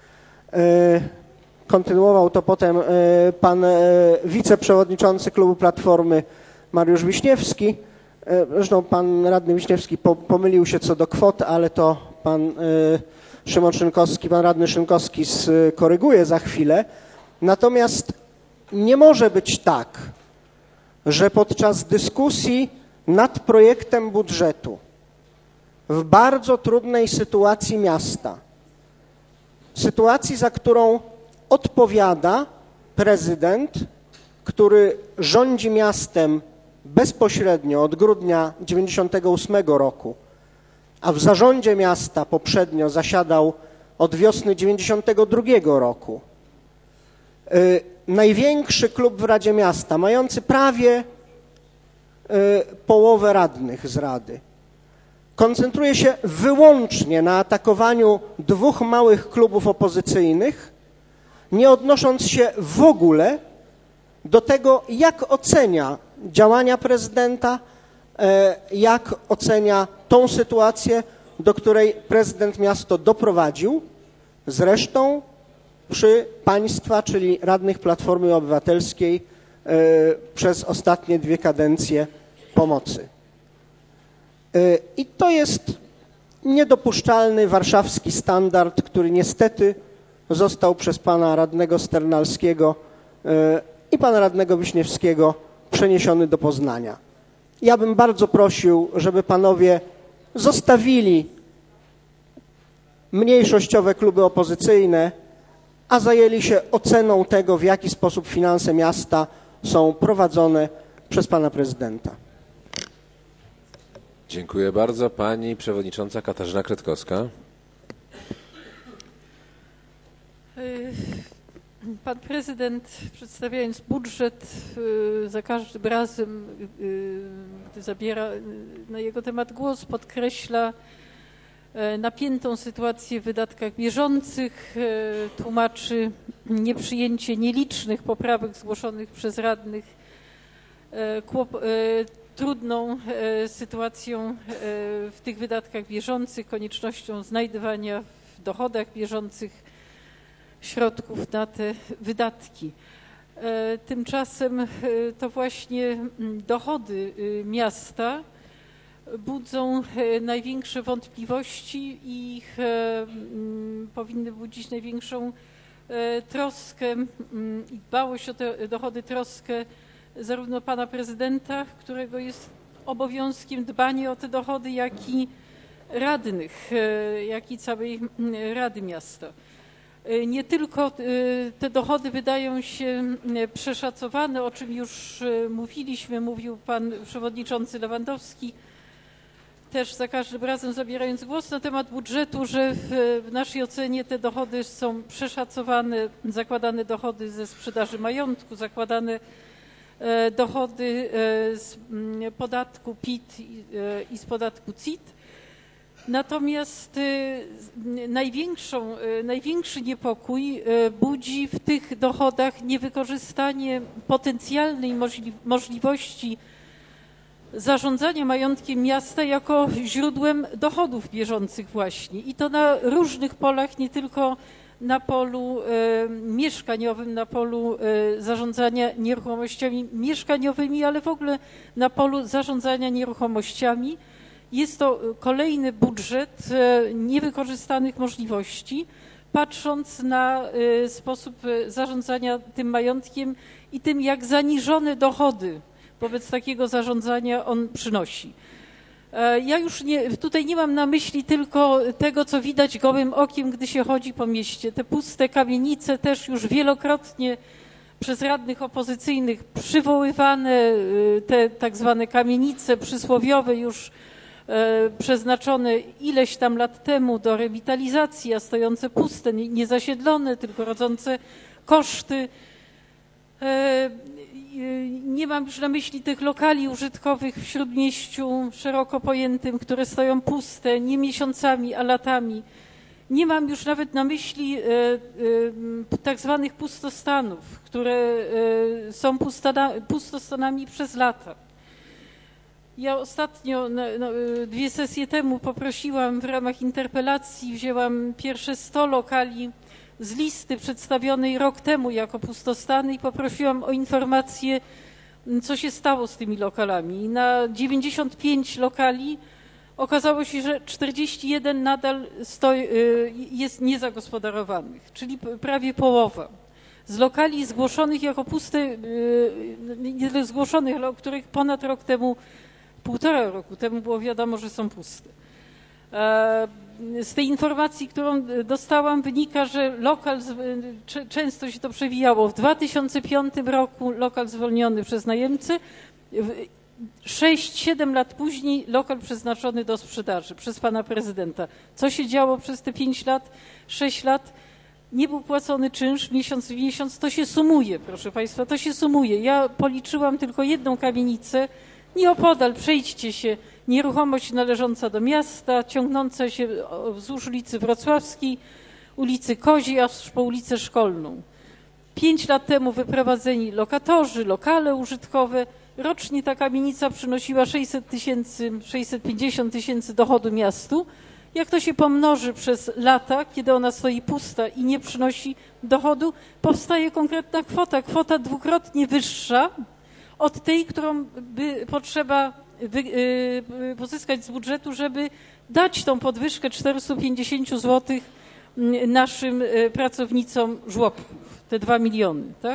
Kontynuował to potem pan wiceprzewodniczący klubu Platformy Mariusz Wiśniewski. Zresztą pan radny Wiśniewski pomylił się co do kwot, ale to pan Szymon Szynkowski, pan radny Szynkowski skoryguje za chwilę. Natomiast nie może być tak, że podczas dyskusji nad projektem budżetu w bardzo trudnej sytuacji miasta, sytuacji, za którą odpowiada prezydent, który rządzi miastem bezpośrednio od grudnia dziewięćdziesiątego ósmego roku, a w zarządzie miasta poprzednio zasiadał od wiosny dziewięćdziesiątego drugiego roku. Yy, największy klub w Radzie Miasta, mający prawie yy, połowę radnych z Rady, koncentruje się wyłącznie na atakowaniu dwóch małych klubów opozycyjnych, nie odnosząc się w ogóle do tego, jak ocenia działania prezydenta, jak ocenia tą sytuację, do której prezydent miasto doprowadził, zresztą przy państwa, czyli radnych Platformy Obywatelskiej przez ostatnie dwie kadencje pomocy. I to jest niedopuszczalny warszawski standard, który niestety został przez pana radnego Sternalskiego i pana radnego Wiśniewskiego przeniesiony do Poznania. Ja bym bardzo prosił, żeby panowie zostawili mniejszościowe kluby opozycyjne, a zajęli się oceną tego, w jaki sposób finanse miasta są prowadzone przez pana prezydenta. Dziękuję bardzo. Pani przewodnicząca Katarzyna Kretkowska. Pan prezydent, przedstawiając budżet, za każdym razem, gdy zabiera na jego temat głos, podkreśla napiętą sytuację w wydatkach bieżących, tłumaczy nieprzyjęcie nielicznych poprawek zgłoszonych przez radnych, trudną sytuacją w tych wydatkach bieżących, koniecznością znajdywania w dochodach bieżących środków na te wydatki. Tymczasem to właśnie dochody miasta budzą największe wątpliwości i ich powinny budzić największą troskę i dbałość o te dochody, troskę zarówno pana prezydenta, którego jest obowiązkiem dbanie o te dochody, jak i radnych, jak i całej Rady Miasta. Nie tylko te dochody wydają się przeszacowane, o czym już mówiliśmy, mówił pan przewodniczący Lewandowski, też za każdym razem zabierając głos na temat budżetu, że w, w naszej ocenie te dochody są przeszacowane, zakładane dochody ze sprzedaży majątku, zakładane e, dochody e, z m, podatku P I T i, e, i z podatku C I T. Natomiast e, największą, e, największy niepokój e, budzi w tych dochodach niewykorzystanie potencjalnej możli możliwości zarządzania majątkiem miasta jako źródłem dochodów bieżących właśnie. I to na różnych polach, nie tylko na polu e, mieszkaniowym, na polu e, zarządzania nieruchomościami mieszkaniowymi, ale w ogóle na polu zarządzania nieruchomościami. Jest to kolejny budżet e, niewykorzystanych możliwości, patrząc na e, sposób zarządzania tym majątkiem i tym, jak zaniżone dochody wobec takiego zarządzania on przynosi. Ja już nie, tutaj nie mam na myśli tylko tego, co widać gołym okiem, gdy się chodzi po mieście. Te puste kamienice też już wielokrotnie przez radnych opozycyjnych przywoływane, te tak zwane kamienice przysłowiowe już przeznaczone ileś tam lat temu do rewitalizacji, a stojące puste, niezasiedlone, tylko rodzące koszty. Nie mam już na myśli tych lokali użytkowych w Śródmieściu szeroko pojętym, które stoją puste nie miesiącami, a latami. Nie mam już nawet na myśli e, e, tak zwanych pustostanów, które e, są pustana, pustostanami przez lata. Ja ostatnio, no, no, dwie sesje temu poprosiłam w ramach interpelacji, wzięłam pierwsze sto lokali z listy przedstawionej rok temu jako pustostany i poprosiłam o informację, co się stało z tymi lokalami. Na dziewięćdziesiąt pięć lokali okazało się, że czterdzieści jeden nadal stoi, jest niezagospodarowanych, czyli prawie połowa. Z lokali zgłoszonych jako puste, nie tyle zgłoszonych, ale o których ponad rok temu, półtora roku temu było wiadomo, że są puste. Z tej informacji, którą dostałam, wynika, że lokal, często się to przewijało, w dwa tysiące piątym roku lokal zwolniony przez najemcę, sześć siedem lat później lokal przeznaczony do sprzedaży przez pana prezydenta. Co się działo przez te pięć lat, sześć lat? Nie był płacony czynsz miesiąc w miesiąc, to się sumuje, proszę państwa, to się sumuje. Ja policzyłam tylko jedną kamienicę, nieopodal, przejdźcie się, nieruchomość należąca do miasta, ciągnąca się wzdłuż ulicy Wrocławskiej, ulicy Koziej, aż po ulicę Szkolną. Pięć lat temu wyprowadzeni lokatorzy, lokale użytkowe. Rocznie ta kamienica przynosiła sześćset tysięcy, sześćset pięćdziesiąt tysięcy dochodu miastu. Jak to się pomnoży przez lata, kiedy ona stoi pusta i nie przynosi dochodu, powstaje konkretna kwota, kwota dwukrotnie wyższa od tej, którą by potrzeba wy, y, pozyskać z budżetu, żeby dać tą podwyżkę czterysta pięćdziesiąt złotych naszym pracownicom żłobków, te dwa miliony, tak?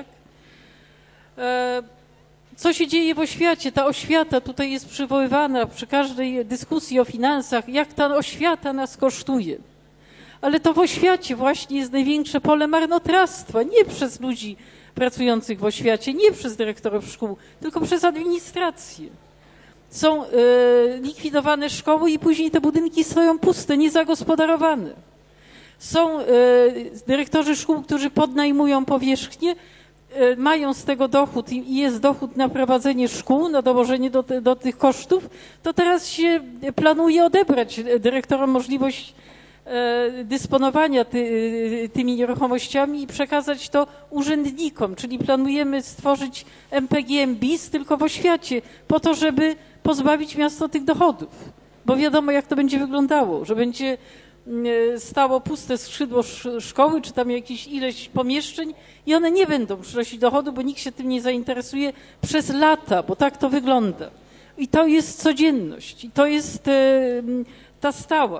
E, Co się dzieje w oświacie? Ta oświata tutaj jest przywoływana przy każdej dyskusji o finansach, jak ta oświata nas kosztuje. Ale to w oświacie właśnie jest największe pole marnotrawstwa, nie przez ludzi pracujących w oświacie, nie przez dyrektorów szkół, tylko przez administrację. Są e, likwidowane szkoły i później te budynki stoją puste, niezagospodarowane. Są e, dyrektorzy szkół, którzy podnajmują powierzchnię, mają z tego dochód i jest dochód na prowadzenie szkół, na dołożenie do, te, do tych kosztów, to teraz się planuje odebrać dyrektorom możliwość e, dysponowania ty, tymi nieruchomościami i przekazać to urzędnikom, czyli planujemy stworzyć M P G M bis tylko w oświacie, po to, żeby pozbawić miasto tych dochodów. Bo wiadomo, jak to będzie wyglądało, że będzie stało puste skrzydło szkoły, czy tam jakieś ileś pomieszczeń i one nie będą przynosić dochodu, bo nikt się tym nie zainteresuje przez lata, bo tak to wygląda. I to jest codzienność, i to jest e, ta stała.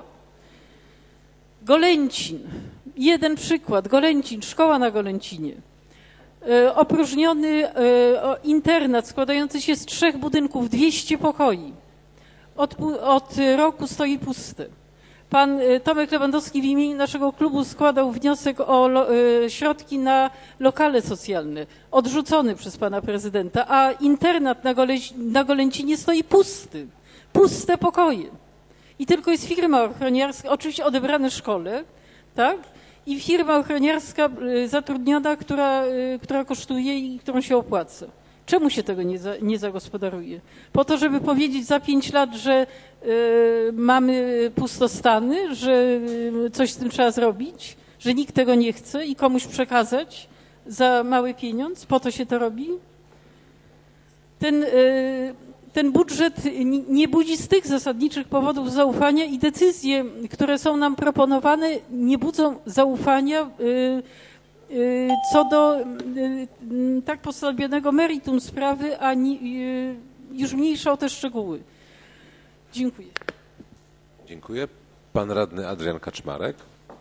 Golęcin, jeden przykład, Golęcin, szkoła na Golęcinie. opróżniony internat składający się z trzech budynków, dwieście pokoi. Od, od roku stoi pusty. Pan Tomek Lewandowski w imieniu naszego klubu składał wniosek o lo, środki na lokale socjalne, odrzucony przez pana prezydenta, a internat na, Gole, na Golęcinie stoi pusty. Puste pokoje. I tylko jest firma ochroniarska, oczywiście odebrane szkole, tak? I firma ochroniarska zatrudniona, która, która kosztuje i którą się opłaca. Czemu się tego nie, za, nie zagospodaruje? Po to, żeby powiedzieć za pięć lat, że y, mamy pustostany, że y, coś z tym trzeba zrobić, że nikt tego nie chce i komuś przekazać za mały pieniądz? Po to się to robi? Ten, y, ten budżet nie budzi z tych zasadniczych powodów zaufania i decyzje, które są nam proponowane, nie budzą zaufania y, co do tak postawionego meritum sprawy, a już mniejsza o te szczegóły. Dziękuję. Dziękuję. Pan radny Adrian Kaczmarek.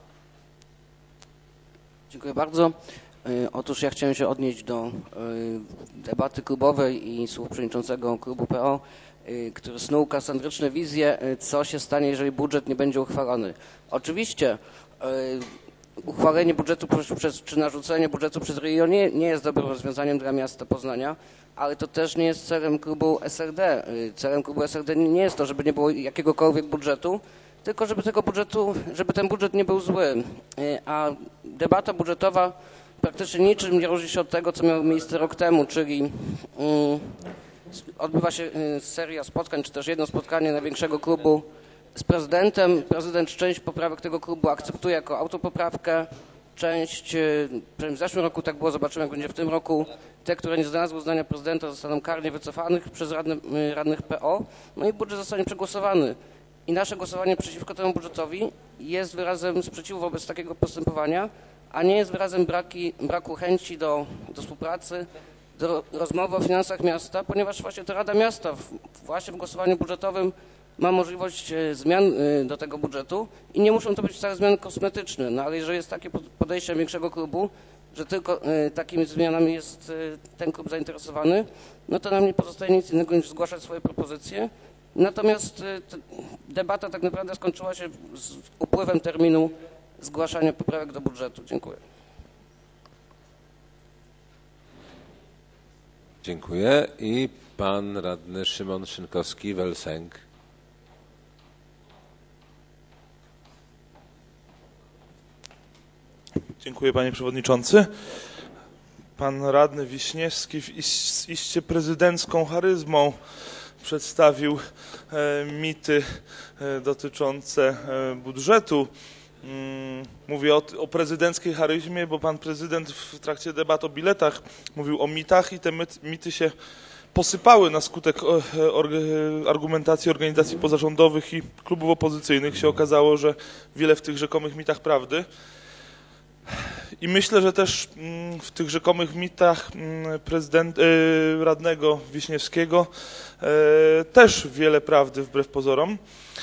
Dziękuję bardzo. Otóż ja chciałem się odnieść do debaty klubowej i słów przewodniczącego klubu P O, który snuł kasandryczne wizje, co się stanie, jeżeli budżet nie będzie uchwalony. Oczywiście uchwalenie budżetu przez, czy narzucenie budżetu przez R I O nie, nie jest dobrym rozwiązaniem dla miasta Poznania, ale to też nie jest celem klubu S L D. Celem klubu S L D nie jest to, żeby nie było jakiegokolwiek budżetu, tylko żeby tego budżetu, żeby ten budżet nie był zły. A debata budżetowa praktycznie niczym nie różni się od tego, co miało miejsce rok temu, czyli um, odbywa się seria spotkań, czy też jedno spotkanie największego klubu z prezydentem. Prezydent część poprawek tego klubu akceptuje jako autopoprawkę, część, w zeszłym roku tak było, zobaczymy jak będzie w tym roku, te, które nie znalazły uznania prezydenta, zostaną karnie wycofanych przez radnych, radnych P O, no i budżet zostanie przegłosowany. I nasze głosowanie przeciwko temu budżetowi jest wyrazem sprzeciwu wobec takiego postępowania, a nie jest wyrazem braki, braku chęci do, do współpracy, do rozmowy o finansach miasta, ponieważ właśnie to Rada Miasta w, właśnie w głosowaniu budżetowym ma możliwość zmian do tego budżetu i nie muszą to być wcale zmiany kosmetyczne, no ale jeżeli jest takie podejście większego klubu, że tylko takimi zmianami jest ten klub zainteresowany, no to nam nie pozostaje nic innego niż zgłaszać swoje propozycje. Natomiast debata tak naprawdę skończyła się z upływem terminu zgłaszania poprawek do budżetu. Dziękuję. Dziękuję. I pan radny Szymon Szynkowski-Welsenk. Dziękuję panie przewodniczący. Pan radny Wiśniewski z iście prezydencką charyzmą przedstawił e, mity e, dotyczące e, budżetu. Mm, mówię o, o prezydenckiej charyzmie, bo pan prezydent w trakcie debat o biletach mówił o mitach i te mity się posypały na skutek argumentacji organizacji pozarządowych i klubów opozycyjnych. Się okazało, że wiele w tych rzekomych mitach prawdy. I myślę, że też w tych rzekomych mitach prezydent, radnego Wiśniewskiego też wiele prawdy wbrew pozorom.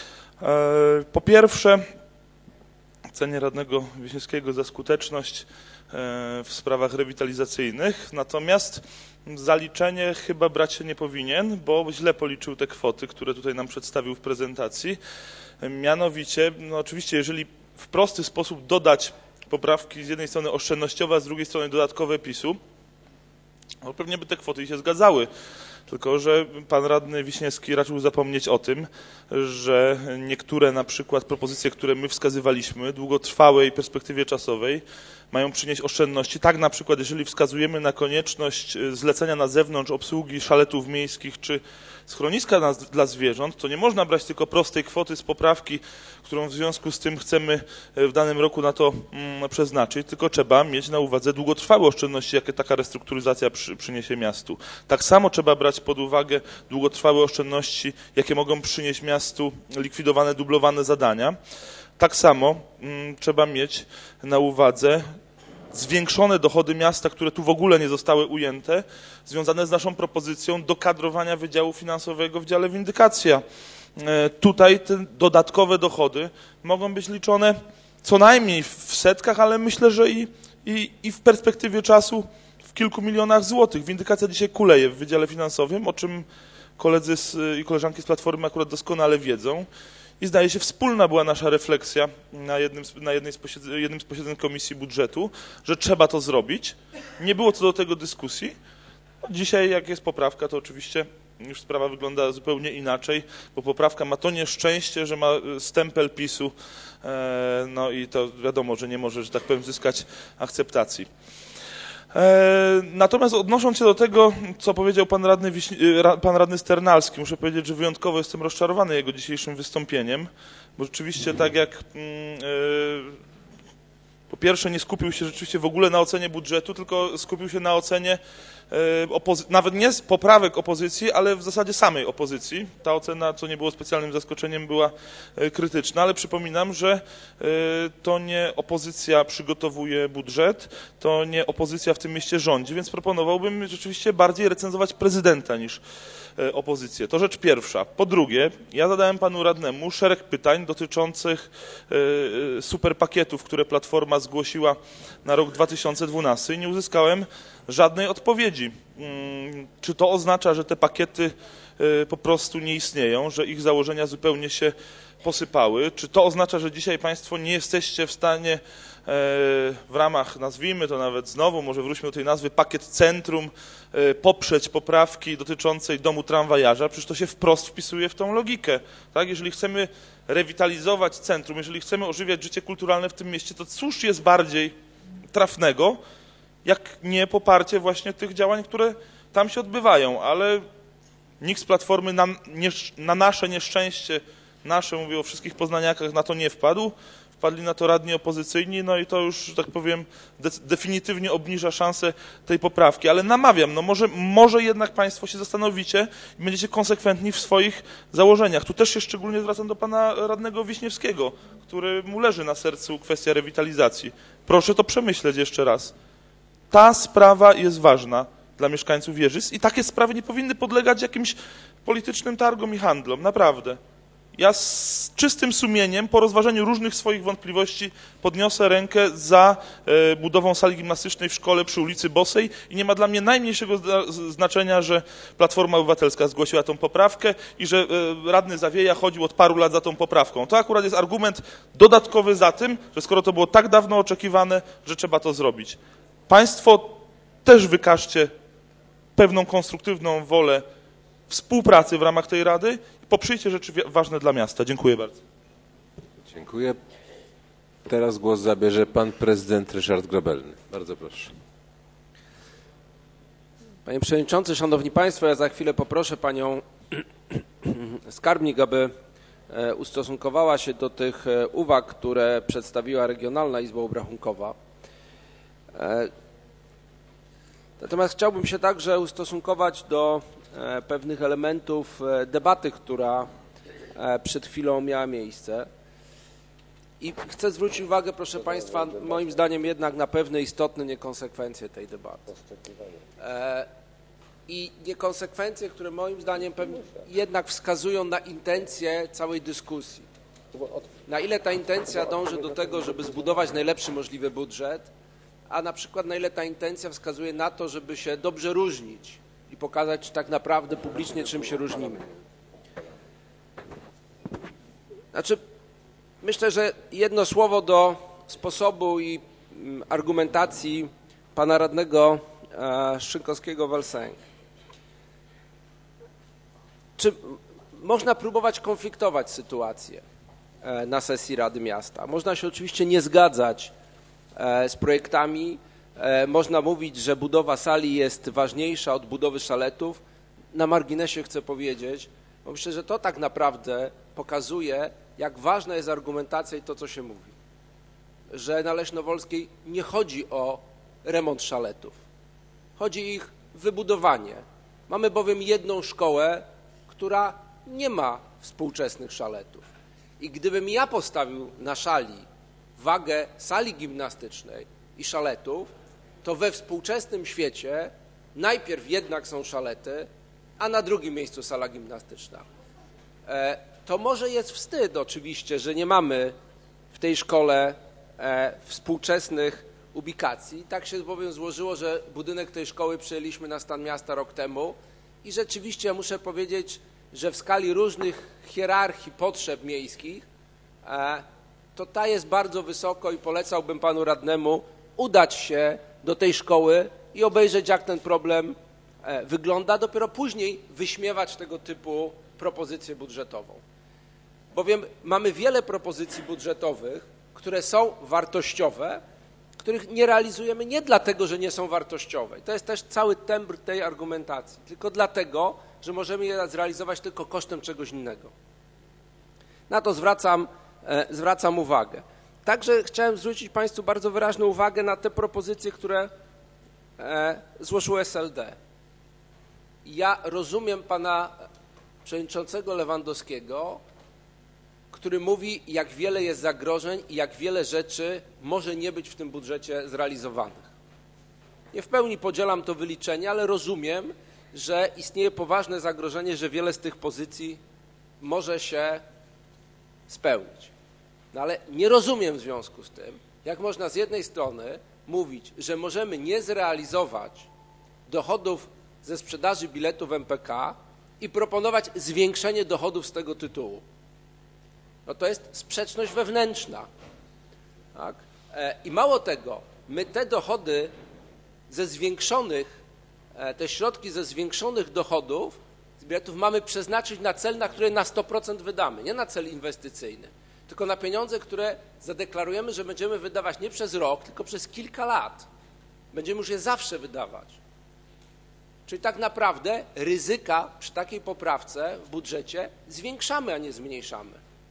Po pierwsze, cenię radnego Wiśniewskiego za skuteczność w sprawach rewitalizacyjnych, natomiast zaliczenie chyba brać się nie powinien, bo źle policzył te kwoty, które tutaj nam przedstawił w prezentacji. Mianowicie, no oczywiście, jeżeli w prosty sposób dodać poprawki z jednej strony oszczędnościowe, a z drugiej strony dodatkowe PiSu, no pewnie by te kwoty się zgadzały. Tylko że pan radny Wiśniewski raczył zapomnieć o tym, że niektóre na przykład propozycje, które my wskazywaliśmy, długotrwałej perspektywie czasowej, mają przynieść oszczędności. Tak na przykład, jeżeli wskazujemy na konieczność zlecenia na zewnątrz obsługi szaletów miejskich czy schroniska na, dla zwierząt, to nie można brać tylko prostej kwoty z poprawki, którą w związku z tym chcemy w danym roku na to mm, przeznaczyć, tylko trzeba mieć na uwadze długotrwałe oszczędności, jakie taka restrukturyzacja przy, przyniesie miastu. Tak samo trzeba brać pod uwagę długotrwałe oszczędności, jakie mogą przynieść miastu likwidowane, dublowane zadania. Tak samo mm, trzeba mieć na uwadze zwiększone dochody miasta, które tu w ogóle nie zostały ujęte, związane z naszą propozycją dokadrowania Wydziału Finansowego w dziale windykacja. E, tutaj te dodatkowe dochody mogą być liczone co najmniej w setkach, ale myślę, że i, i, i w perspektywie czasu w kilku milionach złotych. Windykacja dzisiaj kuleje w Wydziale Finansowym, o czym koledzy z, i koleżanki z Platformy akurat doskonale wiedzą. I zdaje się, wspólna była nasza refleksja na, jednym, na jednej z posiedzeń, jednym z posiedzeń Komisji Budżetu, że trzeba to zrobić. Nie było co do tego dyskusji. Dzisiaj, jak jest poprawka, to oczywiście już sprawa wygląda zupełnie inaczej, bo poprawka ma to nieszczęście, że ma stempel PiSu, no i to wiadomo, że nie może, że tak powiem, zyskać akceptacji. Natomiast odnosząc się do tego, co powiedział pan radny, Wiśni, pan radny Sternalski, muszę powiedzieć, że wyjątkowo jestem rozczarowany jego dzisiejszym wystąpieniem, bo rzeczywiście tak jak po pierwsze nie skupił się rzeczywiście w ogóle na ocenie budżetu, tylko skupił się na ocenie nawet nie z poprawek opozycji, ale w zasadzie samej opozycji. Ta ocena, co nie było specjalnym zaskoczeniem, była krytyczna, ale przypominam, że to nie opozycja przygotowuje budżet, to nie opozycja w tym mieście rządzi, więc proponowałbym rzeczywiście bardziej recenzować prezydenta niż opozycję. To rzecz pierwsza. Po drugie, ja zadałem panu radnemu szereg pytań dotyczących superpakietów, które Platforma zgłosiła na rok dwa tysiące dwunasty i nie uzyskałem żadnej odpowiedzi. Czy to oznacza, że te pakiety po prostu nie istnieją, że ich założenia zupełnie się posypały? Czy to oznacza, że dzisiaj państwo nie jesteście w stanie w ramach, nazwijmy to nawet znowu, może wróćmy do tej nazwy, pakiet centrum, poprzeć poprawki dotyczącej domu tramwajarza? Przecież to się wprost wpisuje w tą logikę. Tak? Jeżeli chcemy rewitalizować centrum, jeżeli chcemy ożywiać życie kulturalne w tym mieście, to cóż jest bardziej trafnego, jak nie poparcie właśnie tych działań, które tam się odbywają, ale nikt z Platformy na, nie, na nasze nieszczęście, nasze, mówię o wszystkich poznaniakach, na to nie wpadł. Wpadli na to radni opozycyjni, no i to już, że tak powiem, de definitywnie obniża szanse tej poprawki. Ale namawiam, no może, może jednak państwo się zastanowicie i będziecie konsekwentni w swoich założeniach. Tu też się szczególnie zwracam do pana radnego Wiśniewskiego, któremu leży na sercu kwestia rewitalizacji. Proszę to przemyśleć jeszcze raz. Ta sprawa jest ważna dla mieszkańców Wieżyc i takie sprawy nie powinny podlegać jakimś politycznym targom i handlom, naprawdę. Ja z czystym sumieniem, po rozważeniu różnych swoich wątpliwości, podniosę rękę za e, budową sali gimnastycznej w szkole przy ulicy Bosej i nie ma dla mnie najmniejszego znaczenia, że Platforma Obywatelska zgłosiła tą poprawkę i że e, radny Zawieja chodził od paru lat za tą poprawką. To akurat jest argument dodatkowy za tym, że skoro to było tak dawno oczekiwane, że trzeba to zrobić. Państwo też wykażcie pewną konstruktywną wolę współpracy w ramach tej Rady i poprzyjcie rzeczy ważne dla miasta. Dziękuję bardzo. Dziękuję. Teraz głos zabierze pan prezydent Ryszard Grobelny. Bardzo proszę. Panie Przewodniczący, Szanowni Państwo, ja za chwilę poproszę Panią Skarbnik, aby ustosunkowała się do tych uwag, które przedstawiła Regionalna Izba Obrachunkowa. Natomiast chciałbym się także ustosunkować do pewnych elementów debaty, która przed chwilą miała miejsce. I chcę zwrócić uwagę, proszę Państwa, moim zdaniem jednak na pewne istotne niekonsekwencje tej debaty. I niekonsekwencje, które moim zdaniem jednak wskazują na intencje całej dyskusji. Na ile ta intencja dąży do tego, żeby zbudować najlepszy możliwy budżet, a na przykład na ile ta intencja wskazuje na to, żeby się dobrze różnić i pokazać tak naprawdę publicznie, czym się różnimy. Znaczy, myślę, że jedno słowo do sposobu i argumentacji pana radnego Szynkowskiego-Walsęg. Czy można próbować konfliktować sytuację na sesji Rady Miasta? Można się oczywiście nie zgadzać z projektami, można mówić, że budowa sali jest ważniejsza od budowy szaletów. Na marginesie chcę powiedzieć, bo myślę, że to tak naprawdę pokazuje, jak ważna jest argumentacja i to, co się mówi. Że na Leśnowolskiej nie chodzi o remont szaletów. Chodzi o ich wybudowanie. Mamy bowiem jedną szkołę, która nie ma współczesnych szaletów. I gdybym ja postawił na szali wagę sali gimnastycznej i szaletów, to we współczesnym świecie najpierw jednak są szalety, a na drugim miejscu sala gimnastyczna. To może jest wstyd oczywiście, że nie mamy w tej szkole współczesnych ubikacji. Tak się bowiem złożyło, że budynek tej szkoły przejęliśmy na stan miasta rok temu i rzeczywiście muszę powiedzieć, że w skali różnych hierarchii potrzeb miejskich to ta jest bardzo wysoko i polecałbym panu radnemu udać się do tej szkoły i obejrzeć, jak ten problem wygląda, dopiero później wyśmiewać tego typu propozycję budżetową. Bowiem mamy wiele propozycji budżetowych, które są wartościowe, których nie realizujemy nie dlatego, że nie są wartościowe. I to jest też cały tembr tej argumentacji, tylko dlatego, że możemy je zrealizować tylko kosztem czegoś innego. Na to zwracam, e, zwracam uwagę. Także chciałem zwrócić państwu bardzo wyraźną uwagę na te propozycje, które e, złożył S L D. Ja rozumiem pana przewodniczącego Lewandowskiego, który mówi, jak wiele jest zagrożeń i jak wiele rzeczy może nie być w tym budżecie zrealizowanych. Nie w pełni podzielam to wyliczenie, ale rozumiem, że istnieje poważne zagrożenie, że wiele z tych pozycji może się spełnić. No ale nie rozumiem w związku z tym, jak można z jednej strony mówić, że możemy nie zrealizować dochodów ze sprzedaży biletów M P K i proponować zwiększenie dochodów z tego tytułu. No to jest sprzeczność wewnętrzna. Tak? I mało tego, my te dochody ze zwiększonych, te środki ze zwiększonych dochodów z biletów mamy przeznaczyć na cel, na który na sto procent wydamy, nie na cel inwestycyjny, tylko na pieniądze, które zadeklarujemy, że będziemy wydawać nie przez rok, tylko przez kilka lat. Będziemy już je zawsze wydawać. Czyli tak naprawdę ryzyka przy takiej poprawce w budżecie zwiększamy, a nie zmniejszamy.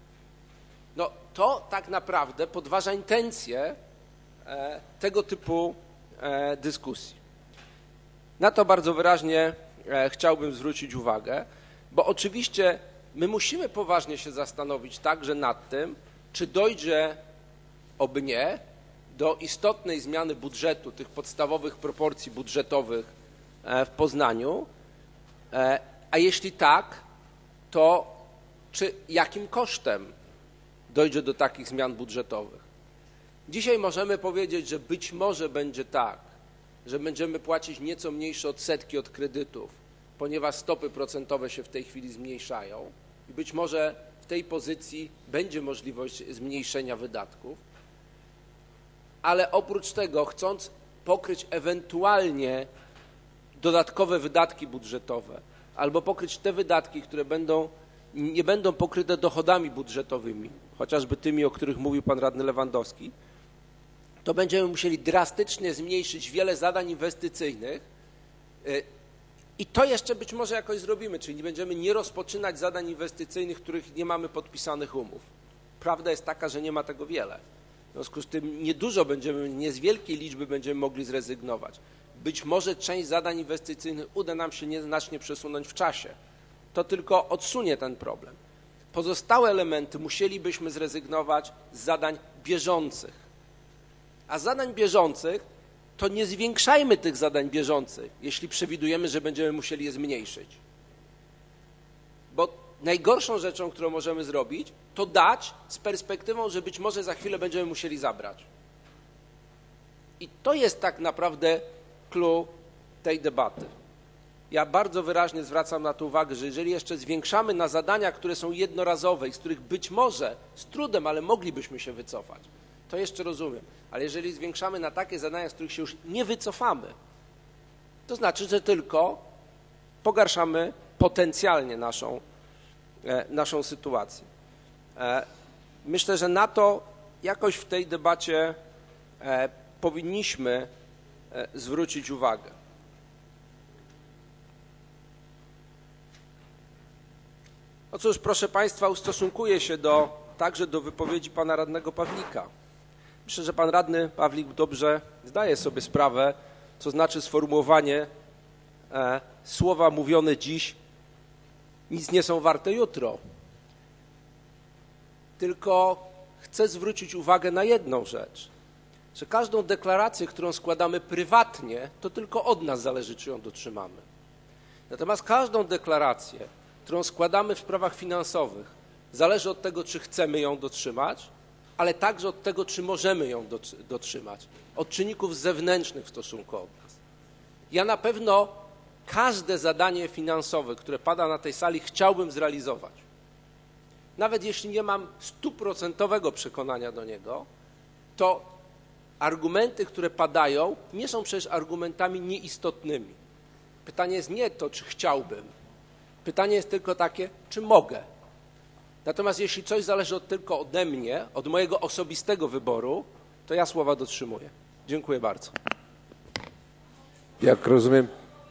No to tak naprawdę podważa intencje e, tego typu e, dyskusji. Na to bardzo wyraźnie e, chciałbym zwrócić uwagę, bo oczywiście my musimy poważnie się zastanowić także nad tym, czy dojdzie, oby nie, do istotnej zmiany budżetu, tych podstawowych proporcji budżetowych e, w Poznaniu, e, a jeśli tak, to czy jakim kosztem dojdzie do takich zmian budżetowych. Dzisiaj możemy powiedzieć, że być może będzie tak, że będziemy płacić nieco mniejsze odsetki od kredytów, ponieważ stopy procentowe się w tej chwili zmniejszają i być może w tej pozycji będzie możliwość zmniejszenia wydatków, ale oprócz tego, chcąc pokryć ewentualnie dodatkowe wydatki budżetowe albo pokryć te wydatki, które będą nie będą pokryte dochodami budżetowymi, chociażby tymi, o których mówił pan radny Lewandowski, to będziemy musieli drastycznie zmniejszyć wiele zadań inwestycyjnych i to jeszcze być może jakoś zrobimy, czyli nie będziemy nie rozpoczynać zadań inwestycyjnych, których nie mamy podpisanych umów. Prawda jest taka, że nie ma tego wiele. W związku z tym niedużo będziemy, nie z wielkiej liczby będziemy mogli zrezygnować. Być może część zadań inwestycyjnych uda nam się nieznacznie przesunąć w czasie. To tylko odsunie ten problem. Pozostałe elementy musielibyśmy zrezygnować z zadań bieżących. A z zadań bieżących to nie zwiększajmy tych zadań bieżących, jeśli przewidujemy, że będziemy musieli je zmniejszyć. Bo najgorszą rzeczą, którą możemy zrobić, to dać z perspektywą, że być może za chwilę będziemy musieli zabrać. I to jest tak naprawdę clou tej debaty. Ja bardzo wyraźnie zwracam na to uwagę, że jeżeli jeszcze zwiększamy na zadania, które są jednorazowe i z których być może z trudem, ale moglibyśmy się wycofać, to jeszcze rozumiem. Ale jeżeli zwiększamy na takie zadania, z których się już nie wycofamy, to znaczy, że tylko pogarszamy potencjalnie naszą, e, naszą sytuację. E, myślę, że na to jakoś w tej debacie e, powinniśmy e, zwrócić uwagę. No cóż, proszę Państwa, ustosunkuję się do, także do wypowiedzi pana radnego Pawlika. Myślę, że pan radny Pawlik dobrze zdaje sobie sprawę, co znaczy sformułowanie e, słowa mówione dziś nic nie są warte jutro. Tylko chcę zwrócić uwagę na jedną rzecz, że każdą deklarację, którą składamy prywatnie, to tylko od nas zależy, czy ją dotrzymamy. Natomiast każdą deklarację, którą składamy w sprawach finansowych, zależy od tego, czy chcemy ją dotrzymać, ale także od tego, czy możemy ją dotrzymać, od czynników zewnętrznych w stosunku od nas. Ja na pewno każde zadanie finansowe, które pada na tej sali, chciałbym zrealizować. Nawet jeśli nie mam stuprocentowego przekonania do niego, to argumenty, które padają, nie są przecież argumentami nieistotnymi. Pytanie jest nie to, czy chciałbym. Pytanie jest tylko takie, czy mogę. Natomiast jeśli coś zależy od, tylko ode mnie, od mojego osobistego wyboru, to ja słowa dotrzymuję. Dziękuję bardzo. Jak rozumiem.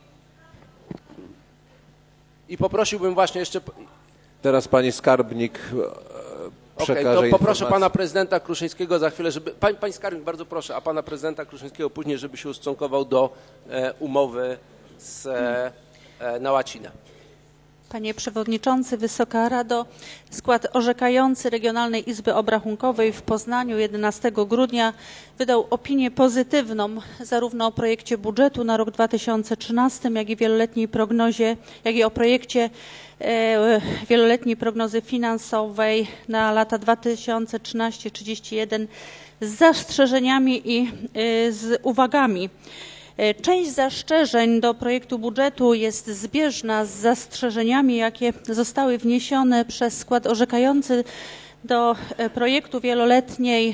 I poprosiłbym właśnie jeszcze... Teraz pani skarbnik przekaże okay, to poproszę informację. pana prezydenta Kruszyńskiego za chwilę, żeby... Pani, pani skarbnik, bardzo proszę, a pana prezydenta Kruszyńskiego później, żeby się ustosunkował do e, umowy z, e, na łacinę. Panie Przewodniczący, Wysoka Rado, skład orzekający Regionalnej Izby Obrachunkowej w Poznaniu jedenastego grudnia wydał opinię pozytywną zarówno o projekcie budżetu na rok dwa tysiące trzynasty, jak i wieloletniej prognozie, jak i o projekcie e, wieloletniej prognozy finansowej na lata dwa tysiące trzynasty do dwa tysiące trzydziestego pierwszego z zastrzeżeniami i e, z uwagami. Część zastrzeżeń do projektu budżetu jest zbieżna z zastrzeżeniami, jakie zostały wniesione przez skład orzekający do projektu wieloletniej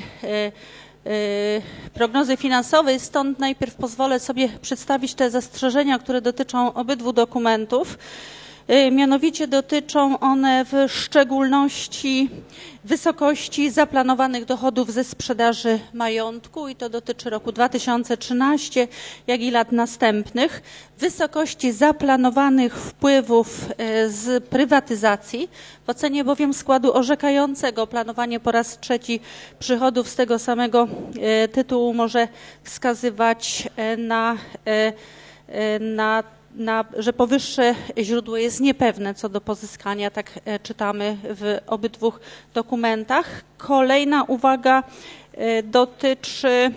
prognozy finansowej. Stąd najpierw pozwolę sobie przedstawić te zastrzeżenia, które dotyczą obydwu dokumentów. Mianowicie dotyczą one w szczególności wysokości zaplanowanych dochodów ze sprzedaży majątku i to dotyczy roku dwa tysiące trzynastego, jak i lat następnych, wysokości zaplanowanych wpływów z prywatyzacji. W ocenie bowiem składu orzekającego planowanie po raz trzeci przychodów z tego samego tytułu może wskazywać na, na Na, że powyższe źródło jest niepewne co do pozyskania, tak e, czytamy w obydwu dokumentach. Kolejna uwaga e, dotyczy e,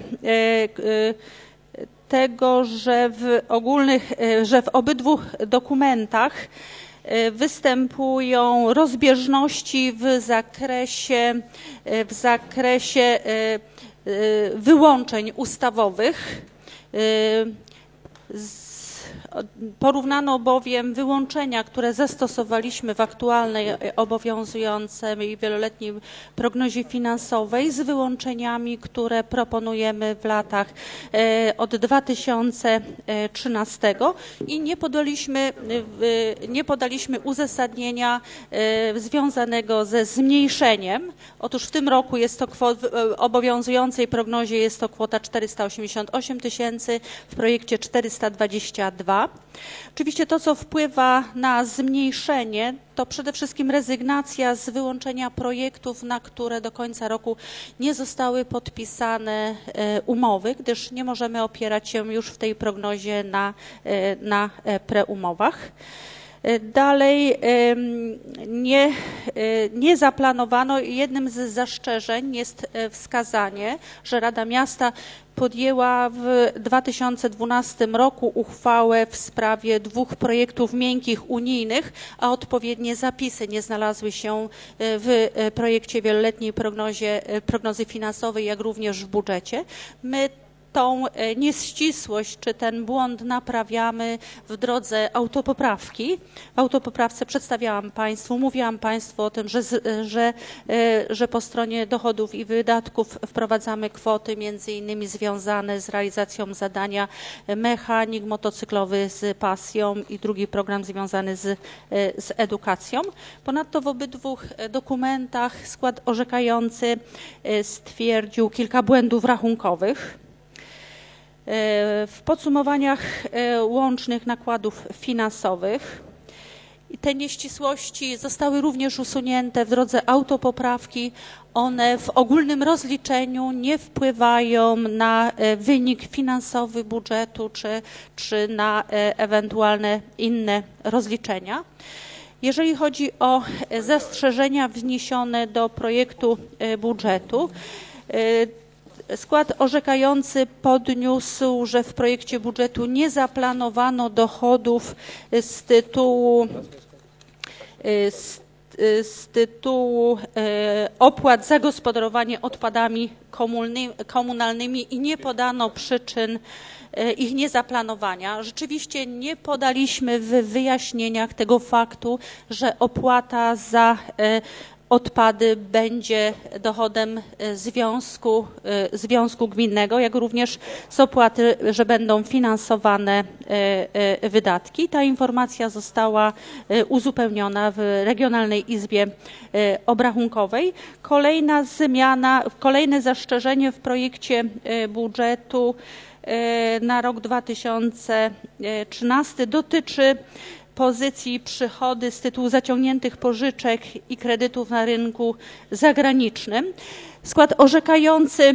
e, tego, że w ogólnych, e, że w obydwu dokumentach e, występują rozbieżności w zakresie, e, w zakresie e, e, wyłączeń ustawowych. E, z, Porównano bowiem wyłączenia, które zastosowaliśmy w aktualnej, obowiązującej wieloletniej prognozie finansowej z wyłączeniami, które proponujemy w latach od dwa tysiące trzynastego i nie podaliśmy, nie podaliśmy uzasadnienia związanego ze zmniejszeniem. Otóż w tym roku jest to kwot, w obowiązującej prognozie jest to kwota czterysta osiemdziesiąt osiem tysięcy, w projekcie czterysta dwadzieścia dwa. Oczywiście to, co wpływa na zmniejszenie, to przede wszystkim rezygnacja z wyłączenia projektów, na które do końca roku nie zostały podpisane umowy, gdyż nie możemy opierać się już w tej prognozie na, na preumowach. Dalej nie, nie zaplanowano, jednym z zastrzeżeń jest wskazanie, że Rada Miasta podjęła w dwa tysiące dwunastym roku uchwałę w sprawie dwóch projektów miękkich unijnych, a odpowiednie zapisy nie znalazły się w projekcie wieloletniej prognozie, prognozy finansowej, jak również w budżecie. My tą nieścisłość czy ten błąd naprawiamy w drodze autopoprawki. W autopoprawce przedstawiałam Państwu, mówiłam Państwu o tym, że, że, że po stronie dochodów i wydatków wprowadzamy kwoty między innymi związane z realizacją zadania mechanik motocyklowy z pasją i drugi program związany z, z edukacją. Ponadto w obydwu dokumentach skład orzekający stwierdził kilka błędów rachunkowych. W podsumowaniach łącznych nakładów finansowych te nieścisłości zostały również usunięte w drodze autopoprawki. One w ogólnym rozliczeniu nie wpływają na wynik finansowy budżetu czy, czy na ewentualne inne rozliczenia. Jeżeli chodzi o zastrzeżenia wniesione do projektu budżetu, skład orzekający podniósł, że w projekcie budżetu nie zaplanowano dochodów z tytułu, z z tytułu opłat za gospodarowanie odpadami komunalnymi i nie podano przyczyn ich niezaplanowania. Rzeczywiście nie podaliśmy w wyjaśnieniach tego faktu, że opłata za odpady będzie dochodem związku, związku gminnego, jak również z opłaty, że będą finansowane wydatki. Ta informacja została uzupełniona w Regionalnej Izbie Obrachunkowej. Kolejna zmiana, kolejne zastrzeżenie w projekcie budżetu na rok dwa tysiące trzynasty dotyczy pozycji przychody z tytułu zaciągniętych pożyczek i kredytów na rynku zagranicznym. Skład orzekający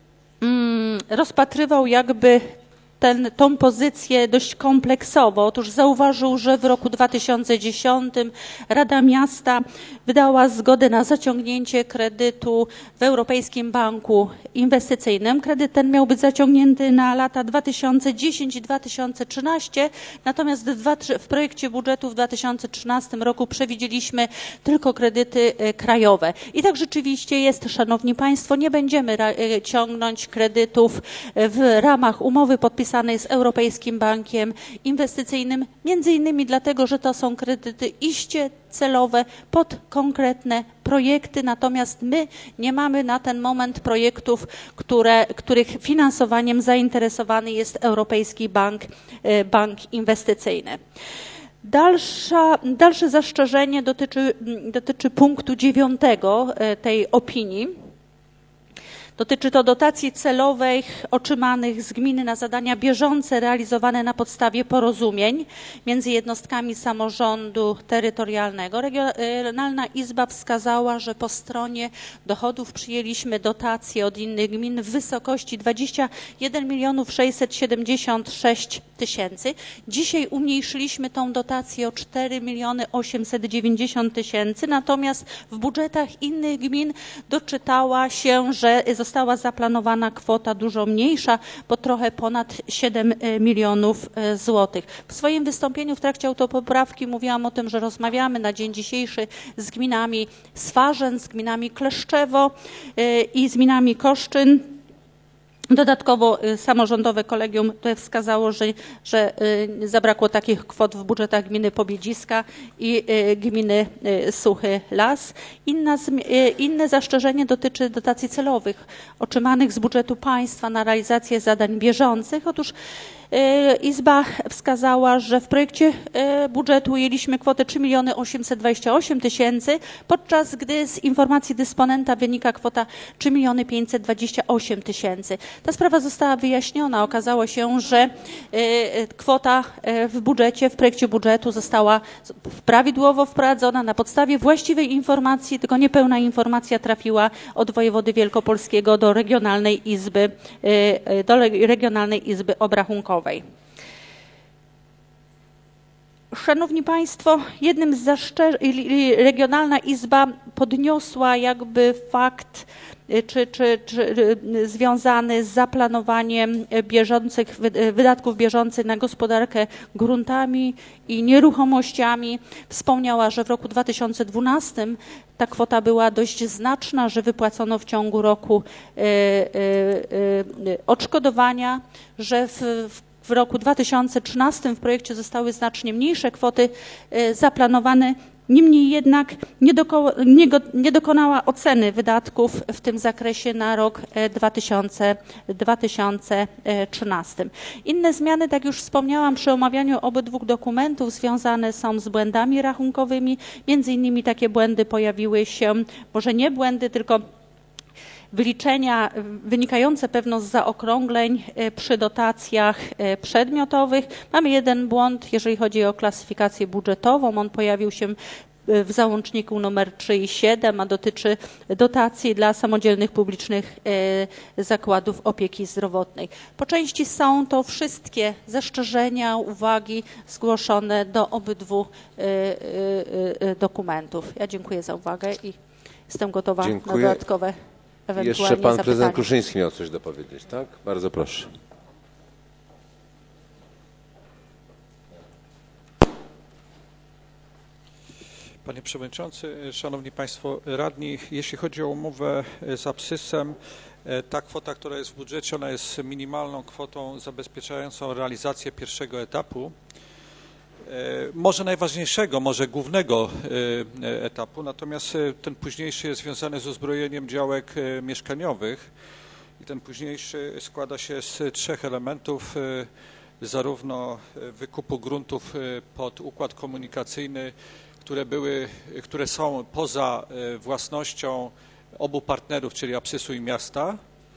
mm, rozpatrywał jakby ten, tą pozycję dość kompleksowo. Otóż zauważył, że w roku dwa tysiące dziesiątym Rada Miasta wydała zgodę na zaciągnięcie kredytu w Europejskim Banku Inwestycyjnym. Kredyt ten miał być zaciągnięty na lata dwa tysiące dziesiąty i dwa tysiące trzynasty, natomiast w projekcie budżetu w dwa tysiące trzynastym roku przewidzieliśmy tylko kredyty krajowe. I tak rzeczywiście jest, Szanowni Państwo, nie będziemy ciągnąć kredytów w ramach umowy podpisanej z Europejskim Bankiem Inwestycyjnym, między innymi dlatego, że to są kredyty iście celowe pod konkretne projekty, natomiast my nie mamy na ten moment projektów, które, których finansowaniem zainteresowany jest Europejski Bank, Bank Inwestycyjny. Dalsza, dalsze zastrzeżenie dotyczy, dotyczy punktu dziewiątego tej opinii. Dotyczy to dotacji celowych otrzymanych z gminy na zadania bieżące realizowane na podstawie porozumień między jednostkami samorządu terytorialnego. Regionalna Izba wskazała, że po stronie dochodów przyjęliśmy dotacje od innych gmin w wysokości dwadzieścia jeden milionów sześćset siedemdziesiąt sześć tysięcy. Dzisiaj umniejszyliśmy tą dotację o cztery miliony osiemset dziewięćdziesiąt tysięcy, natomiast w budżetach innych gmin doczytała się, że została zaplanowana kwota dużo mniejsza, bo trochę ponad siedem milionów złotych. W swoim wystąpieniu w trakcie autopoprawki mówiłam o tym, że rozmawiamy na dzień dzisiejszy z gminami Swarzędz, z gminami Kleszczewo i z gminami Koszczyn. Dodatkowo samorządowe kolegium tutaj wskazało, że, że zabrakło takich kwot w budżetach gminy Pobiedziska i gminy Suchy Las. Inna, inne zastrzeżenie dotyczy dotacji celowych otrzymanych z budżetu państwa na realizację zadań bieżących. Otóż Izba wskazała, że w projekcie budżetu ujęliśmy kwotę trzy miliony osiemset dwadzieścia osiem tysięcy, podczas gdy z informacji dysponenta wynika kwota trzy miliony pięćset dwadzieścia osiem tysięcy. Ta sprawa została wyjaśniona. Okazało się, że kwota w budżecie, w projekcie budżetu została prawidłowo wprowadzona na podstawie właściwej informacji, tylko niepełna informacja trafiła od wojewody wielkopolskiego do Regionalnej Izby, do Regionalnej Izby Obrachunkowej. Szanowni Państwo, jednym z zastrzeżeń Regionalna Izba podniosła jakby fakt czy, czy, czy związany z zaplanowaniem bieżących, wydatków bieżących na gospodarkę gruntami i nieruchomościami. Wspomniała, że w roku dwa tysiące dwunastym ta kwota była dość znaczna, że wypłacono w ciągu roku y, y, y, odszkodowania, że w, w W roku dwa tysiące trzynastym w projekcie zostały znacznie mniejsze kwoty zaplanowane, niemniej jednak nie, doko, nie, go, nie dokonała oceny wydatków w tym zakresie na rok dwa tysiące trzynasty. Inne zmiany, tak już wspomniałam przy omawianiu obydwu dokumentów, związane są z błędami rachunkowymi. Między innymi takie błędy pojawiły się, może nie błędy, tylko wyliczenia wynikające pewno z zaokrągleń przy dotacjach przedmiotowych. Mamy jeden błąd, jeżeli chodzi o klasyfikację budżetową. On pojawił się w załączniku numer trzy i siedem, a dotyczy dotacji dla samodzielnych publicznych zakładów opieki zdrowotnej. Po części są to wszystkie zastrzeżenia, uwagi zgłoszone do obydwu dokumentów. Ja dziękuję za uwagę i jestem gotowa Dziękuję. na dodatkowe ewentualnie Jeszcze pan zapytania. prezydent Kruszyński miał coś dopowiedzieć, tak? Bardzo proszę. Panie Przewodniczący, Szanowni Państwo Radni, jeśli chodzi o umowę z Absysem, ta kwota, która jest w budżecie, ona jest minimalną kwotą zabezpieczającą realizację pierwszego etapu, może najważniejszego, może głównego etapu, natomiast ten późniejszy jest związany z uzbrojeniem działek mieszkaniowych i ten późniejszy składa się z trzech elementów, zarówno wykupu gruntów pod układ komunikacyjny, które były, które są poza własnością obu partnerów, czyli Absysu i miasta.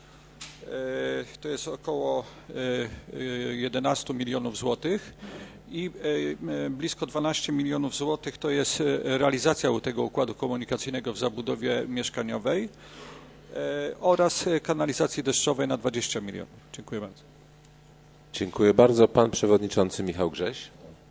To jest około jedenaście milionów złotych i blisko dwanaście milionów złotych to jest realizacja tego układu komunikacyjnego w zabudowie mieszkaniowej oraz kanalizacji deszczowej na dwadzieścia milionów. Dziękuję bardzo. Dziękuję bardzo. Pan Przewodniczący Michał Grześ.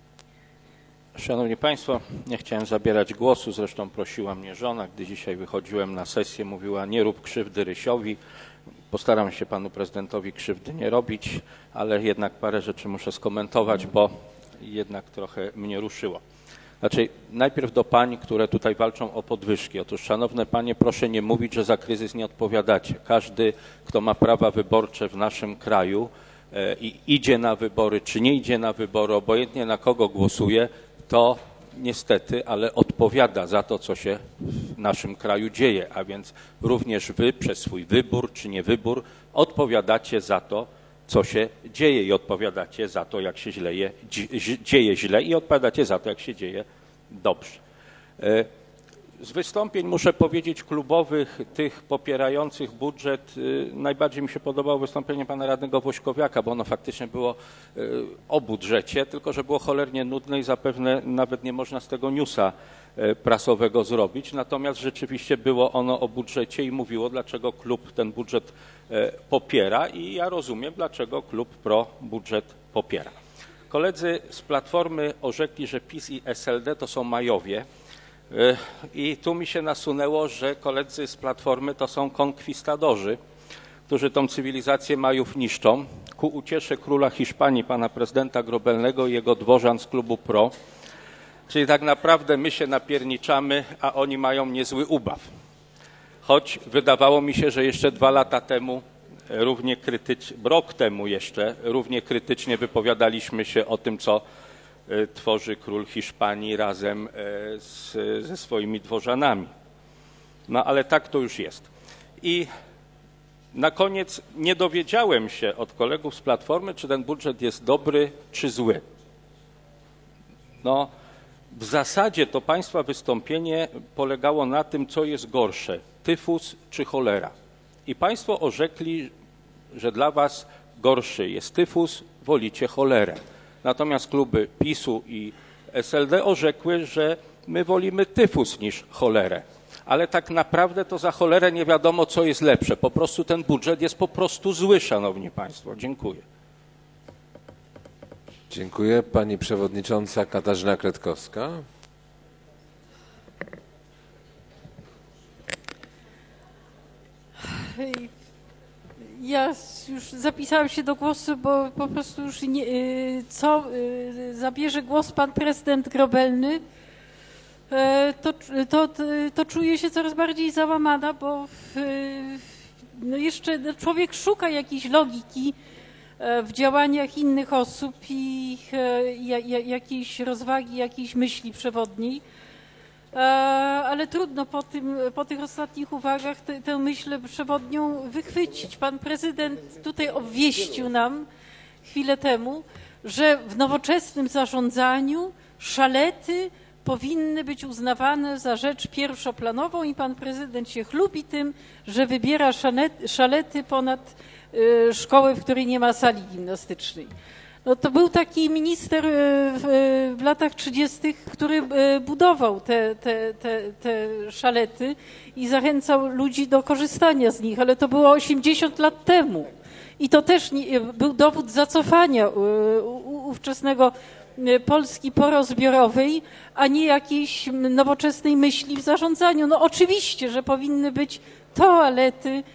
Szanowni Państwo, nie chciałem zabierać głosu, zresztą prosiła mnie żona, gdy dzisiaj wychodziłem na sesję, mówiła: nie rób krzywdy Rysiowi. Postaram się panu prezydentowi krzywdy nie robić, ale jednak parę rzeczy muszę skomentować, bo jednak trochę mnie ruszyło. Znaczy, najpierw do pań, które tutaj walczą o podwyżki. Otóż, szanowne panie, proszę nie mówić, że za kryzys nie odpowiadacie. Każdy, kto ma prawa wyborcze w naszym kraju e, i idzie na wybory, czy nie idzie na wybory, obojętnie na kogo głosuje, to niestety, ale odpowiada za to, co się w naszym kraju dzieje, a więc również wy przez swój wybór czy nie wybór odpowiadacie za to, co się dzieje i odpowiadacie za to, jak się źle je, dzieje źle i odpowiadacie za to, jak się dzieje dobrze. Z wystąpień muszę powiedzieć klubowych, tych popierających budżet, najbardziej mi się podobało wystąpienie pana radnego Wośkowiaka, bo ono faktycznie było o budżecie, tylko że było cholernie nudne i zapewne nawet nie można z tego newsa prasowego zrobić. Natomiast rzeczywiście było ono o budżecie i mówiło, dlaczego klub ten budżet popiera i ja rozumiem, dlaczego klub pro budżet popiera. Koledzy z Platformy orzekli, że PiS i S L D to są Majowie. I tu mi się nasunęło, że koledzy z Platformy to są konkwistadorzy, którzy tą cywilizację Majów niszczą. Ku uciesze króla Hiszpanii, pana prezydenta Grobelnego i jego dworzan z klubu PRO. Czyli tak naprawdę my się napierniczamy, a oni mają niezły ubaw. Choć wydawało mi się, że jeszcze dwa lata temu, równie krytycznie, rok temu jeszcze, równie krytycznie wypowiadaliśmy się o tym, co tworzy król Hiszpanii razem z, ze swoimi dworzanami. No ale tak to już jest. I na koniec nie dowiedziałem się od kolegów z Platformy, czy ten budżet jest dobry, czy zły. No, w zasadzie to państwa wystąpienie polegało na tym, co jest gorsze, tyfus czy cholera. I państwo orzekli, że dla was gorszy jest tyfus, wolicie cholerę. Natomiast kluby PiSu i S L D orzekły, że my wolimy tyfus niż cholerę. Ale tak naprawdę to za cholerę nie wiadomo, co jest lepsze. Po prostu ten budżet jest po prostu zły, szanowni państwo. Dziękuję. Dziękuję. Pani przewodnicząca Katarzyna Kretkowska. Ja już zapisałam się do głosu, bo po prostu już nie, co zabierze głos pan prezydent Grobelny, to, to, to czuję się coraz bardziej załamana, bo no jeszcze człowiek szuka jakiejś logiki w działaniach innych osób i jakiejś rozwagi, jakiejś myśli przewodniej. Ale trudno po, tym, po tych ostatnich uwagach te, tę myśl przewodnią wychwycić. Pan prezydent tutaj obwieścił nam chwilę temu, że w nowoczesnym zarządzaniu szalety powinny być uznawane za rzecz pierwszoplanową i pan prezydent się chlubi tym, że wybiera szalety, szalety ponad y, szkołę, w której nie ma sali gimnastycznej. No to był taki minister w, w latach trzydziestych, który budował te, te, te, te szalety i zachęcał ludzi do korzystania z nich, ale to było osiemdziesiąt lat temu. I to też nie, był dowód zacofania ówczesnego Polski porozbiorowej, a nie jakiejś nowoczesnej myśli w zarządzaniu. No oczywiście, że powinny być toalety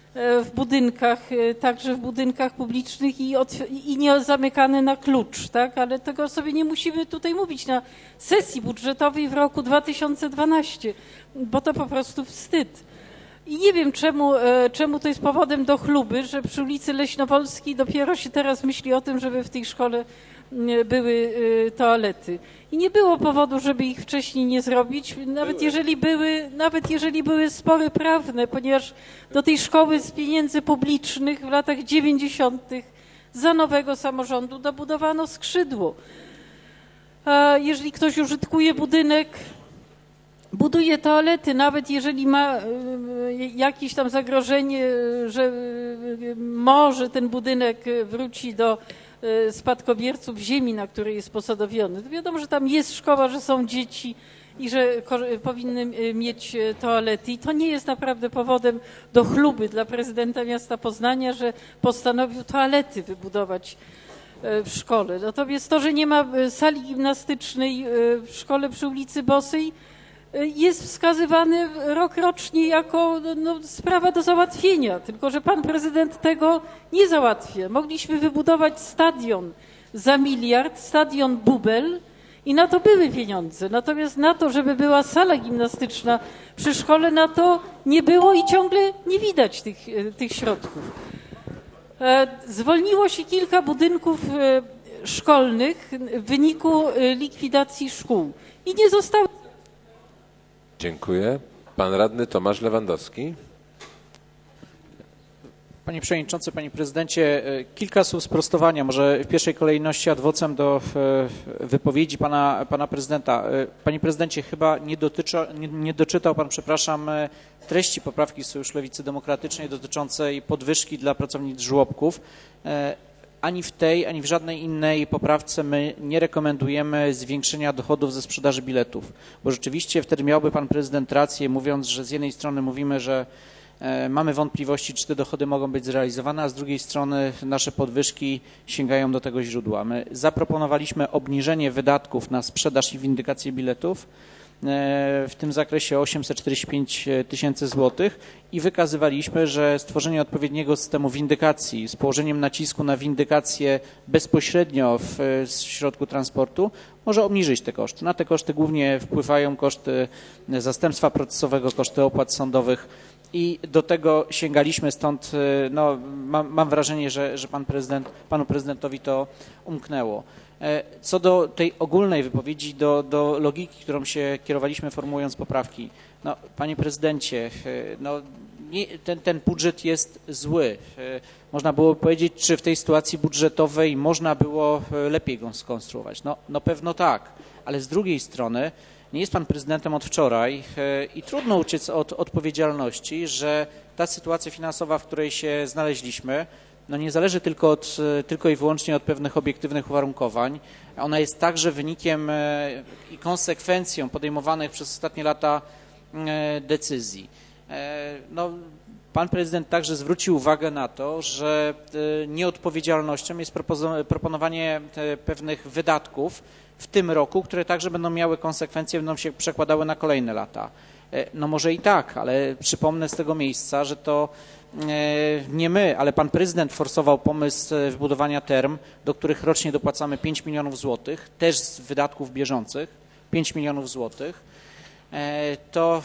w budynkach, także w budynkach publicznych i, i nie zamykane na klucz, tak? Ale tego sobie nie musimy tutaj mówić na sesji budżetowej w roku dwa tysiące dwunastym, bo to po prostu wstyd. I nie wiem, czemu, czemu to jest powodem do chluby, że przy ulicy Leśnowolskiej dopiero się teraz myśli o tym, żeby w tej szkole były toalety. I nie było powodu, żeby ich wcześniej nie zrobić, nawet były. jeżeli były, nawet jeżeli były spory prawne, ponieważ do tej szkoły z pieniędzy publicznych w latach dziewięćdziesiątych za nowego samorządu dobudowano skrzydło. A jeżeli ktoś użytkuje budynek, buduje toalety, nawet jeżeli ma jakieś tam zagrożenie, że może ten budynek wróci do spadkobierców ziemi, na której jest posadowiony. To wiadomo, że tam jest szkoła, że są dzieci i że powinny mieć toalety. I to nie jest naprawdę powodem do chluby dla prezydenta miasta Poznania, że postanowił toalety wybudować w szkole. Natomiast to, że nie ma sali gimnastycznej w szkole przy ulicy Bosej, jest wskazywany rokrocznie jako no, sprawa do załatwienia, tylko że pan prezydent tego nie załatwia. Mogliśmy wybudować stadion za miliard, stadion Bubel i na to były pieniądze. Natomiast na to, żeby była sala gimnastyczna przy szkole, na to nie było i ciągle nie widać tych, tych środków. Zwolniło się kilka budynków szkolnych w wyniku likwidacji szkół i nie zostały. Dziękuję. Pan radny Tomasz Lewandowski. Panie Przewodniczący, Panie Prezydencie, kilka słów sprostowania. Może w pierwszej kolejności ad vocem do wypowiedzi Pana, pana Prezydenta. Panie Prezydencie, chyba nie, dotycza, nie, nie doczytał Pan, przepraszam, treści poprawki Sojuszu Lewicy Demokratycznej dotyczącej podwyżki dla pracownic żłobków. Ani w tej, ani w żadnej innej poprawce my nie rekomendujemy zwiększenia dochodów ze sprzedaży biletów, bo rzeczywiście wtedy miałby Pan Prezydent rację, mówiąc, że z jednej strony mówimy, że e, mamy wątpliwości, czy te dochody mogą być zrealizowane, a z drugiej strony nasze podwyżki sięgają do tego źródła. My zaproponowaliśmy obniżenie wydatków na sprzedaż i windykację biletów w tym zakresie osiemset czterdzieści pięć tysięcy złotych i wykazywaliśmy, że stworzenie odpowiedniego systemu windykacji z położeniem nacisku na windykację bezpośrednio w środku transportu może obniżyć te koszty. Na te koszty głównie wpływają koszty zastępstwa procesowego, koszty opłat sądowych i do tego sięgaliśmy, stąd no, mam, mam wrażenie, że, że pan prezydent, panu prezydentowi to umknęło. Co do tej ogólnej wypowiedzi, do, do logiki, którą się kierowaliśmy formułując poprawki. No, panie prezydencie, no, nie, ten, ten budżet jest zły. Można było powiedzieć, czy w tej sytuacji budżetowej można było lepiej go skonstruować. No, no pewno tak, ale z drugiej strony nie jest pan prezydentem od wczoraj i trudno uciec od odpowiedzialności, że ta sytuacja finansowa, w której się znaleźliśmy, no nie zależy tylko, od, tylko i wyłącznie od pewnych obiektywnych uwarunkowań. Ona jest także wynikiem i konsekwencją podejmowanych przez ostatnie lata decyzji. No, pan prezydent także zwrócił uwagę na to, że nieodpowiedzialnością jest proponowanie pewnych wydatków w tym roku, które także będą miały konsekwencje, będą się przekładały na kolejne lata. No może i tak, ale przypomnę z tego miejsca, że to nie my, ale pan prezydent forsował pomysł wybudowania term, do których rocznie dopłacamy pięć milionów złotych, też z wydatków bieżących, pięć milionów złotych. To,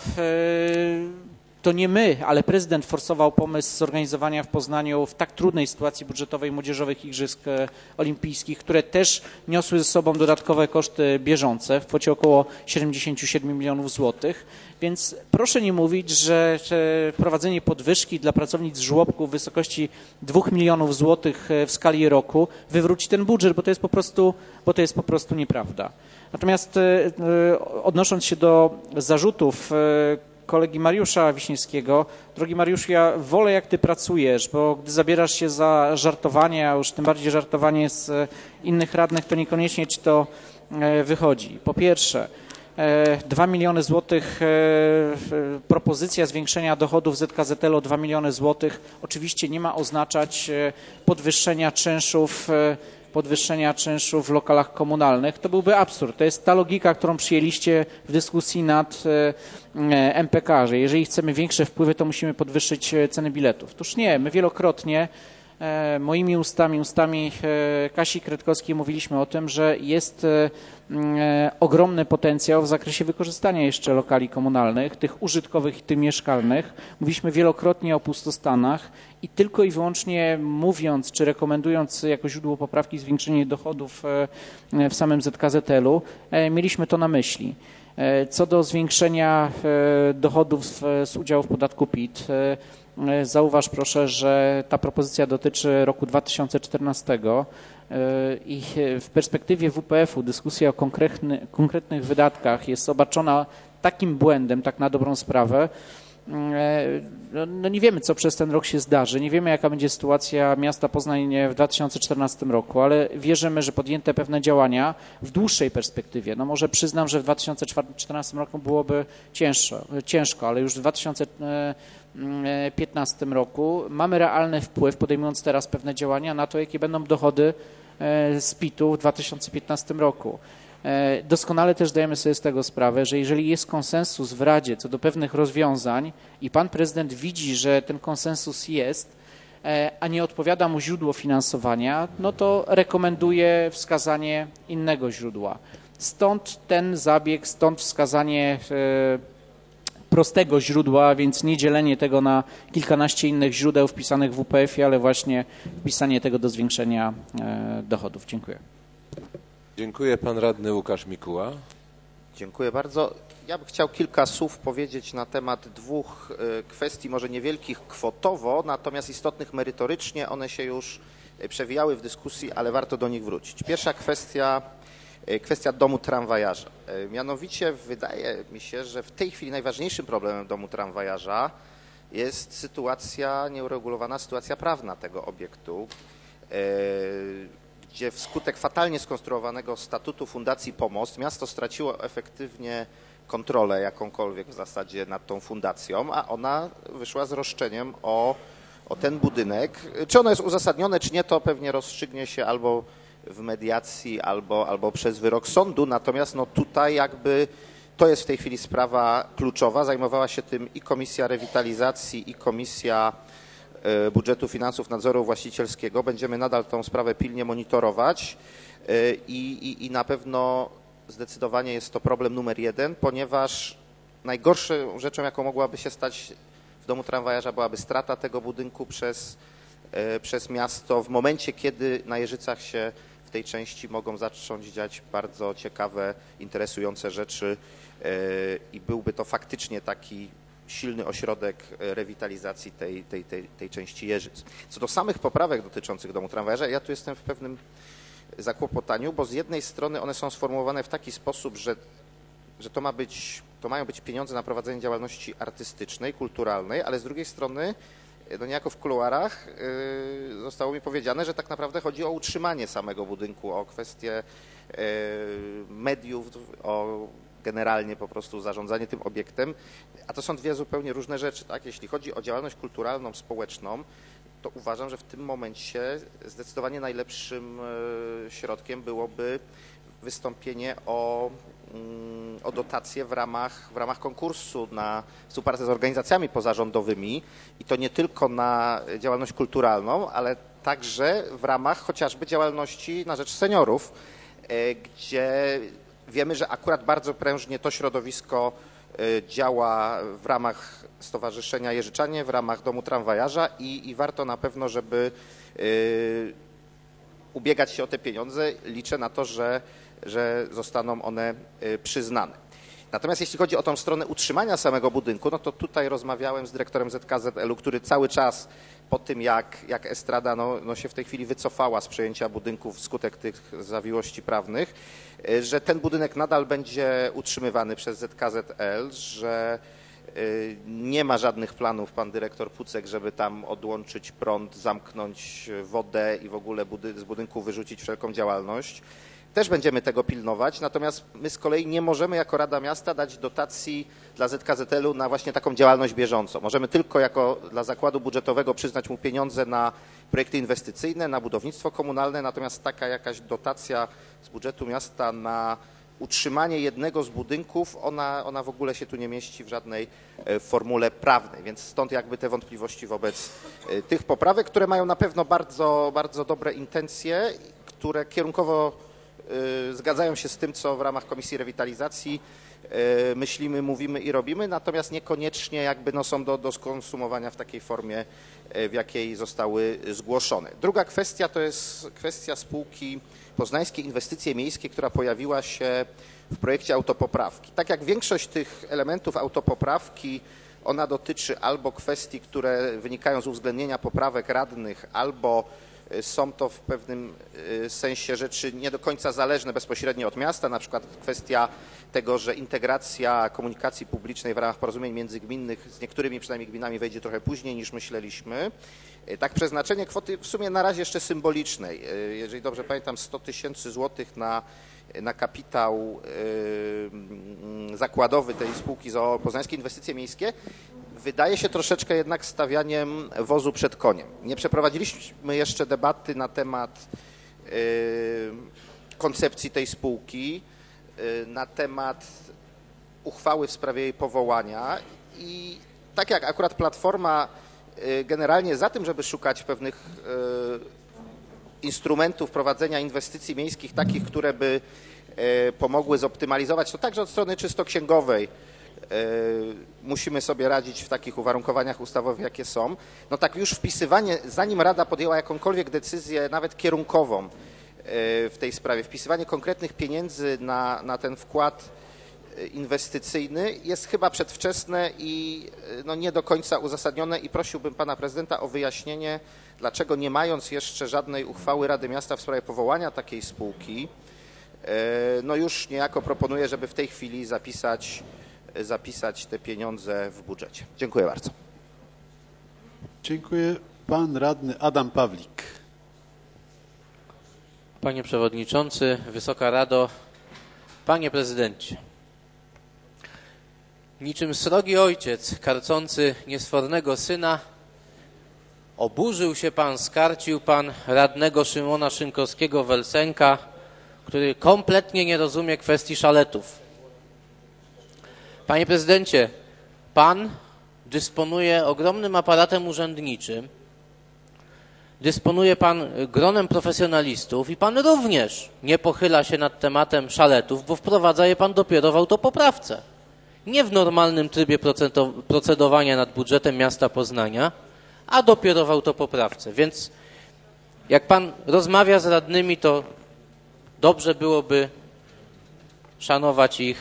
to nie my, ale prezydent forsował pomysł zorganizowania w Poznaniu w tak trudnej sytuacji budżetowej młodzieżowych igrzysk olimpijskich, które też niosły ze sobą dodatkowe koszty bieżące w kwocie około siedemdziesiąt siedem milionów złotych. Więc proszę nie mówić, że wprowadzenie podwyżki dla pracownic żłobków w wysokości dwóch milionów złotych w skali roku wywróci ten budżet, bo to jest po prostu, bo to jest po prostu nieprawda. Natomiast odnosząc się do zarzutów kolegi Mariusza Wiśniewskiego, drogi Mariuszu, ja wolę jak ty pracujesz, bo gdy zabierasz się za żartowanie, a już tym bardziej żartowanie z innych radnych, to niekoniecznie ci to wychodzi. Po pierwsze, dwa miliony złotych, propozycja zwiększenia dochodów Z K Z L o dwa miliony złotych oczywiście nie ma oznaczać podwyższenia czynszów podwyższenia czynszu w lokalach komunalnych. To byłby absurd. To jest ta logika, którą przyjęliście w dyskusji nad M P K, że jeżeli chcemy większe wpływy, to musimy podwyższyć ceny biletów. Otóż nie, my wielokrotnie moimi ustami, ustami Kasi Kretkowskiej mówiliśmy o tym, że jest ogromny potencjał w zakresie wykorzystania jeszcze lokali komunalnych, tych użytkowych i tych mieszkalnych. Mówiliśmy wielokrotnie o pustostanach i tylko i wyłącznie mówiąc czy rekomendując jako źródło poprawki zwiększenie dochodów w samym Z K Z L u, mieliśmy to na myśli. Co do zwiększenia dochodów z udziału w podatku P I T, zauważ proszę, że ta propozycja dotyczy roku dwa tysiące czternastego i w perspektywie W P F u dyskusja o konkretny, konkretnych wydatkach jest obarczona takim błędem, tak na dobrą sprawę. No nie wiemy, co przez ten rok się zdarzy, nie wiemy, jaka będzie sytuacja miasta Poznań w dwa tysiące czternastym roku, ale wierzymy, że podjęte pewne działania w dłuższej perspektywie, no może przyznam, że w dwa tysiące czternastym roku byłoby ciężko, ciężko, ale już w dwa tysiące piętnastym roku mamy realny wpływ, podejmując teraz pewne działania na to, jakie będą dochody z P I T u w dwa tysiące piętnastym roku. Doskonale też zdajemy sobie z tego sprawę, że jeżeli jest konsensus w Radzie co do pewnych rozwiązań i pan prezydent widzi, że ten konsensus jest, a nie odpowiada mu źródło finansowania, no to rekomenduje wskazanie innego źródła. Stąd ten zabieg, stąd wskazanie prostego źródła, więc nie dzielenie tego na kilkanaście innych źródeł wpisanych w W P F ie, ale właśnie wpisanie tego do zwiększenia dochodów. Dziękuję. Dziękuję. Pan radny Łukasz Mikuła. Dziękuję bardzo. Ja bym chciał kilka słów powiedzieć na temat dwóch kwestii, może niewielkich kwotowo, natomiast istotnych merytorycznie. One się już przewijały w dyskusji, ale warto do nich wrócić. Pierwsza kwestia, kwestia domu tramwajarza. Mianowicie wydaje mi się, że w tej chwili najważniejszym problemem domu tramwajarza jest sytuacja, nieuregulowana sytuacja prawna tego obiektu, gdzie wskutek fatalnie skonstruowanego statutu Fundacji Pomost miasto straciło efektywnie kontrolę jakąkolwiek w zasadzie nad tą fundacją, a ona wyszła z roszczeniem o, o ten budynek. Czy ono jest uzasadnione, czy nie, to pewnie rozstrzygnie się albo w mediacji, albo, albo przez wyrok sądu, natomiast no tutaj jakby to jest w tej chwili sprawa kluczowa. Zajmowała się tym i Komisja Rewitalizacji, i Komisja Budżetu, Finansów, Nadzoru Właścicielskiego. Będziemy nadal tą sprawę pilnie monitorować i, i, i na pewno zdecydowanie jest to problem numer jeden, ponieważ najgorszą rzeczą, jaką mogłaby się stać w domu tramwajarza, byłaby strata tego budynku przez, przez miasto w momencie, kiedy na Jeżycach się w tej części mogą zacząć dziać bardzo ciekawe, interesujące rzeczy i byłby to faktycznie taki silny ośrodek rewitalizacji tej, tej, tej, tej części Jeżyc. Co do samych poprawek dotyczących domu tramwajarza, ja tu jestem w pewnym zakłopotaniu, bo z jednej strony one są sformułowane w taki sposób, że, że to, ma być, to mają być pieniądze na prowadzenie działalności artystycznej, kulturalnej, ale z drugiej strony no niejako w kuluarach yy, zostało mi powiedziane, że tak naprawdę chodzi o utrzymanie samego budynku, o kwestię yy, mediów, o generalnie po prostu zarządzanie tym obiektem, a to są dwie zupełnie różne rzeczy, tak? Jeśli chodzi o działalność kulturalną, społeczną, to uważam, że w tym momencie zdecydowanie najlepszym środkiem byłoby wystąpienie o, o dotacje w ramach, w ramach konkursu na współpracę z organizacjami pozarządowymi i to nie tylko na działalność kulturalną, ale także w ramach chociażby działalności na rzecz seniorów, gdzie wiemy, że akurat bardzo prężnie to środowisko działa w ramach Stowarzyszenia Jeżyczanie, w ramach Domu Tramwajarza i, i warto na pewno, żeby y, ubiegać się o te pieniądze. Liczę na to, że, że zostaną one y, przyznane. Natomiast jeśli chodzi o tą stronę utrzymania samego budynku, no to tutaj rozmawiałem z dyrektorem Z K Z L u, który cały czas po tym, jak, jak Estrada no, no się w tej chwili wycofała z przejęcia budynków wskutek tych zawiłości prawnych, że ten budynek nadal będzie utrzymywany przez Z K Z L, że nie ma żadnych planów, pan dyrektor Pucek, żeby tam odłączyć prąd, zamknąć wodę i w ogóle budy z budynku wyrzucić wszelką działalność. też będziemy tego pilnować, natomiast my z kolei nie możemy jako Rada Miasta dać dotacji dla Z K Z L-u na właśnie taką działalność bieżącą. Możemy tylko jako dla zakładu budżetowego przyznać mu pieniądze na projekty inwestycyjne, na budownictwo komunalne, natomiast taka jakaś dotacja z budżetu miasta na utrzymanie jednego z budynków, ona, ona w ogóle się tu nie mieści w żadnej formule prawnej, więc stąd jakby te wątpliwości wobec tych poprawek, które mają na pewno bardzo, bardzo dobre intencje, które kierunkowo zgadzają się z tym, co w ramach Komisji Rewitalizacji myślimy, mówimy i robimy, natomiast niekoniecznie jakby no są do, do skonsumowania w takiej formie, w jakiej zostały zgłoszone. Druga kwestia to jest kwestia spółki Poznańskie Inwestycje Miejskie, która pojawiła się w projekcie autopoprawki. Tak jak większość tych elementów autopoprawki, ona dotyczy albo kwestii, które wynikają z uwzględnienia poprawek radnych, albo są to w pewnym sensie rzeczy nie do końca zależne bezpośrednio od miasta, na przykład kwestia tego, że integracja komunikacji publicznej w ramach porozumień międzygminnych z niektórymi przynajmniej gminami wejdzie trochę później niż myśleliśmy. Tak, przeznaczenie kwoty w sumie na razie jeszcze symbolicznej, jeżeli dobrze pamiętam sto tysięcy złotych na, na kapitał yy, zakładowy tej spółki z o o Poznańskie Inwestycje Miejskie, wydaje się troszeczkę jednak stawianiem wozu przed koniem. Nie przeprowadziliśmy jeszcze debaty na temat yy, koncepcji tej spółki, yy, na temat uchwały w sprawie jej powołania i tak jak akurat Platforma generalnie za tym, żeby szukać pewnych instrumentów prowadzenia inwestycji miejskich, takich, które by pomogły zoptymalizować, to także od strony czysto księgowej musimy sobie radzić w takich uwarunkowaniach ustawowych, jakie są. No tak już wpisywanie, zanim Rada podjęła jakąkolwiek decyzję, nawet kierunkową w tej sprawie, wpisywanie konkretnych pieniędzy na, na ten wkład inwestycyjny jest chyba przedwczesne i no nie do końca uzasadnione i prosiłbym pana prezydenta o wyjaśnienie, dlaczego nie mając jeszcze żadnej uchwały Rady Miasta w sprawie powołania takiej spółki, no już niejako proponuję, żeby w tej chwili zapisać, zapisać te pieniądze w budżecie. Dziękuję bardzo. Dziękuję. Pan radny Adam Pawlik. Panie Przewodniczący, Wysoka Rado, Panie Prezydencie. Niczym srogi ojciec karcący niesfornego syna, oburzył się pan, skarcił pan radnego Szymona Szynkowskiego-Welsenka, który kompletnie nie rozumie kwestii szaletów. Panie prezydencie, pan dysponuje ogromnym aparatem urzędniczym, dysponuje pan gronem profesjonalistów i pan również nie pochyla się nad tematem szaletów, bo wprowadza je pan dopiero w autopoprawce. Nie w normalnym trybie procedowania nad budżetem miasta Poznania, a dopiero w autopoprawce. Więc jak pan rozmawia z radnymi, to dobrze byłoby szanować ich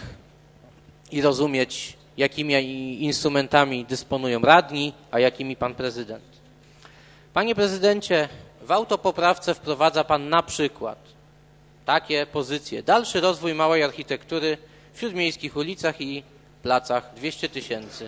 i rozumieć, jakimi instrumentami dysponują radni, a jakimi pan prezydent. Panie prezydencie, w autopoprawce wprowadza pan na przykład takie pozycje. Dalszy rozwój małej architektury w śródmiejskich ulicach i placach dwieście tysięcy.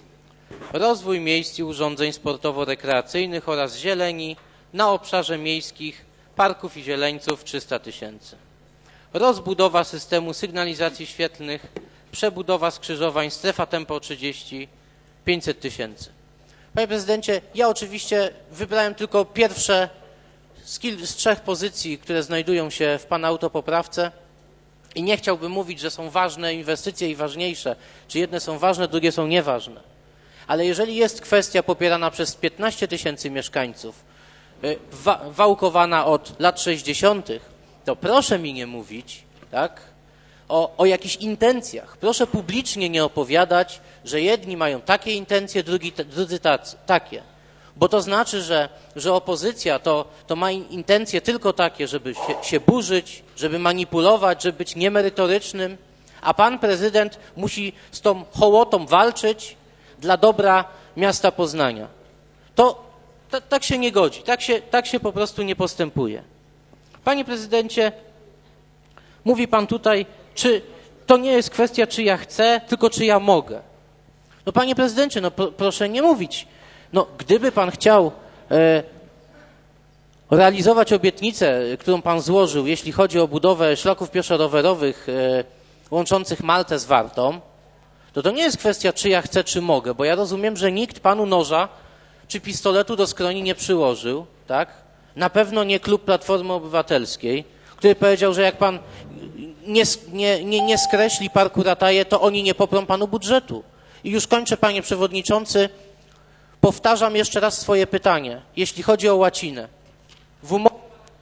Rozwój miejsc i urządzeń sportowo-rekreacyjnych oraz zieleni na obszarze miejskich, parków i zieleńców trzysta tysięcy. Rozbudowa systemu sygnalizacji świetlnych, przebudowa skrzyżowań, strefa tempo trzydzieści, pięćset tysięcy. Panie prezydencie, ja oczywiście wybrałem tylko pierwsze z, kil- z trzech pozycji, które znajdują się w pana autopoprawce i nie chciałbym mówić, że są ważne inwestycje i ważniejsze, czy jedne są ważne, drugie są nieważne. Ale jeżeli jest kwestia popierana przez piętnaście tysięcy mieszkańców, wa- wałkowana od lat sześćdziesiątych, to proszę mi nie mówić, tak, o, o jakichś intencjach. Proszę publicznie nie opowiadać, że jedni mają takie intencje, drugi, drudzy tacy, takie. Bo to znaczy, że, że opozycja to, to ma intencje tylko takie, żeby się, się burzyć, żeby manipulować, żeby być niemerytorycznym, a pan prezydent musi z tą hołotą walczyć dla dobra miasta Poznania. To t- tak się nie godzi, tak się, tak się po prostu nie postępuje. Panie prezydencie, mówi pan tutaj, czy to nie jest kwestia, czy ja chcę, tylko czy ja mogę. No panie prezydencie, no pro, proszę nie mówić. No gdyby pan chciał e, realizować obietnicę, którą pan złożył, jeśli chodzi o budowę szlaków pieszo-rowerowych łączących Maltę z Wartą, to to nie jest kwestia, czy ja chcę, czy mogę, bo ja rozumiem, że nikt panu noża czy pistoletu do skroni nie przyłożył, tak? Na pewno nie klub Platformy Obywatelskiej, który powiedział, że jak pan nie, nie, nie, nie skreśli Parku Rataje, to oni nie poprą panu budżetu. I już kończę, panie przewodniczący. Powtarzam jeszcze raz swoje pytanie, jeśli chodzi o łacinę. W umowie...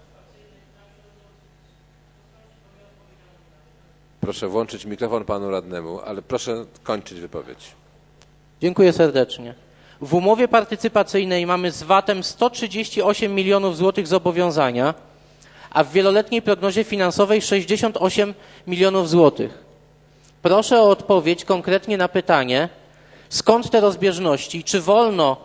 Proszę włączyć mikrofon panu radnemu, ale proszę kończyć wypowiedź. Dziękuję serdecznie. W umowie partycypacyjnej mamy z vatem sto trzydzieści osiem milionów złotych zobowiązania, a w wieloletniej prognozie finansowej sześćdziesiąt osiem milionów złotych. Proszę o odpowiedź konkretnie na pytanie, skąd te rozbieżności, czy wolno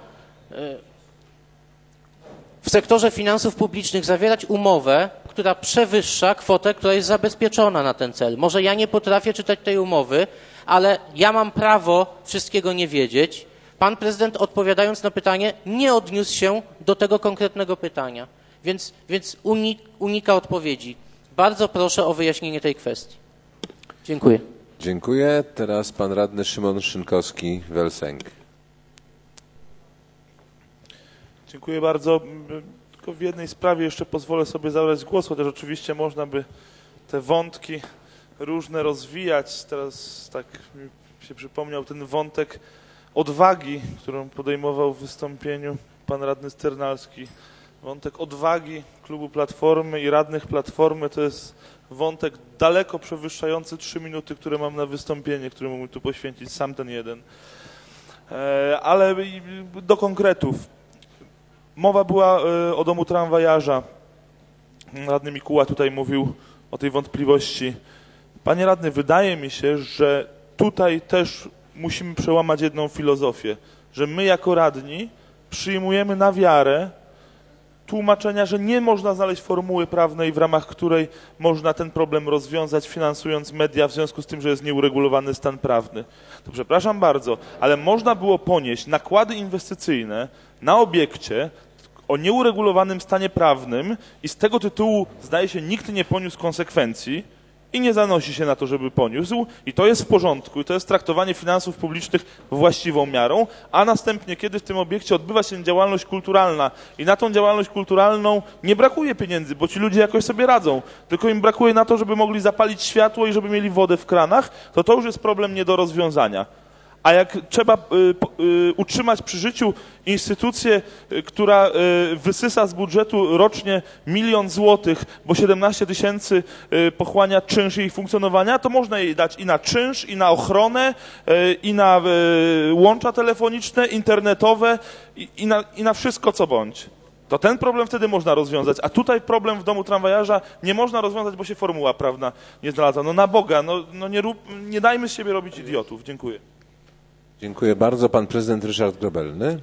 w sektorze finansów publicznych zawierać umowę, która przewyższa kwotę, która jest zabezpieczona na ten cel. Może ja nie potrafię czytać tej umowy, ale ja mam prawo wszystkiego nie wiedzieć. Pan prezydent, odpowiadając na pytanie, nie odniósł się do tego konkretnego pytania, więc, więc unik, unika odpowiedzi. Bardzo proszę o wyjaśnienie tej kwestii. Dziękuję. Dziękuję. Teraz pan radny Szymon Szynkowski-Welsenk. Dziękuję bardzo. Tylko w jednej sprawie jeszcze pozwolę sobie zabrać głos, chociaż oczywiście można by te wątki różne rozwijać. Teraz tak mi się przypomniał ten wątek odwagi, którą podejmował w wystąpieniu pan radny Sternalski. Wątek odwagi klubu Platformy i radnych Platformy to jest wątek daleko przewyższający trzy minuty, które mam na wystąpienie, które mógłbym tu poświęcić, sam ten jeden. Ale do konkretów. Mowa była o domu tramwajarza. Radny Mikuła tutaj mówił o tej wątpliwości. Panie radny, wydaje mi się, że tutaj też musimy przełamać jedną filozofię, że my jako radni przyjmujemy na wiarę tłumaczenia, że nie można znaleźć formuły prawnej, w ramach której można ten problem rozwiązać, finansując media w związku z tym, że jest nieuregulowany stan prawny. To przepraszam bardzo, ale można było ponieść nakłady inwestycyjne na obiekcie o nieuregulowanym stanie prawnym i z tego tytułu, zdaje się, nikt nie poniósł konsekwencji i nie zanosi się na to, żeby poniósł i to jest w porządku i to jest traktowanie finansów publicznych właściwą miarą, a następnie, kiedy w tym obiekcie odbywa się działalność kulturalna i na tą działalność kulturalną nie brakuje pieniędzy, bo ci ludzie jakoś sobie radzą, tylko im brakuje na to, żeby mogli zapalić światło i żeby mieli wodę w kranach, to to już jest problem nie do rozwiązania. A jak trzeba y, y, utrzymać przy życiu instytucję, y, która y, wysysa z budżetu rocznie milion złotych, bo siedemnaście tysięcy y, pochłania czynsz jej funkcjonowania, to można jej dać i na czynsz, i na ochronę, y, i na y, łącza telefoniczne, internetowe, i, i, na, i na wszystko co bądź. To ten problem wtedy można rozwiązać, a tutaj problem w domu tramwajarza nie można rozwiązać, bo się formuła prawna nie znalazła. No na Boga, no, no nie, rób, nie dajmy z siebie robić idiotów. Dziękuję. Dziękuję bardzo. Pan prezydent Ryszard Grobelny.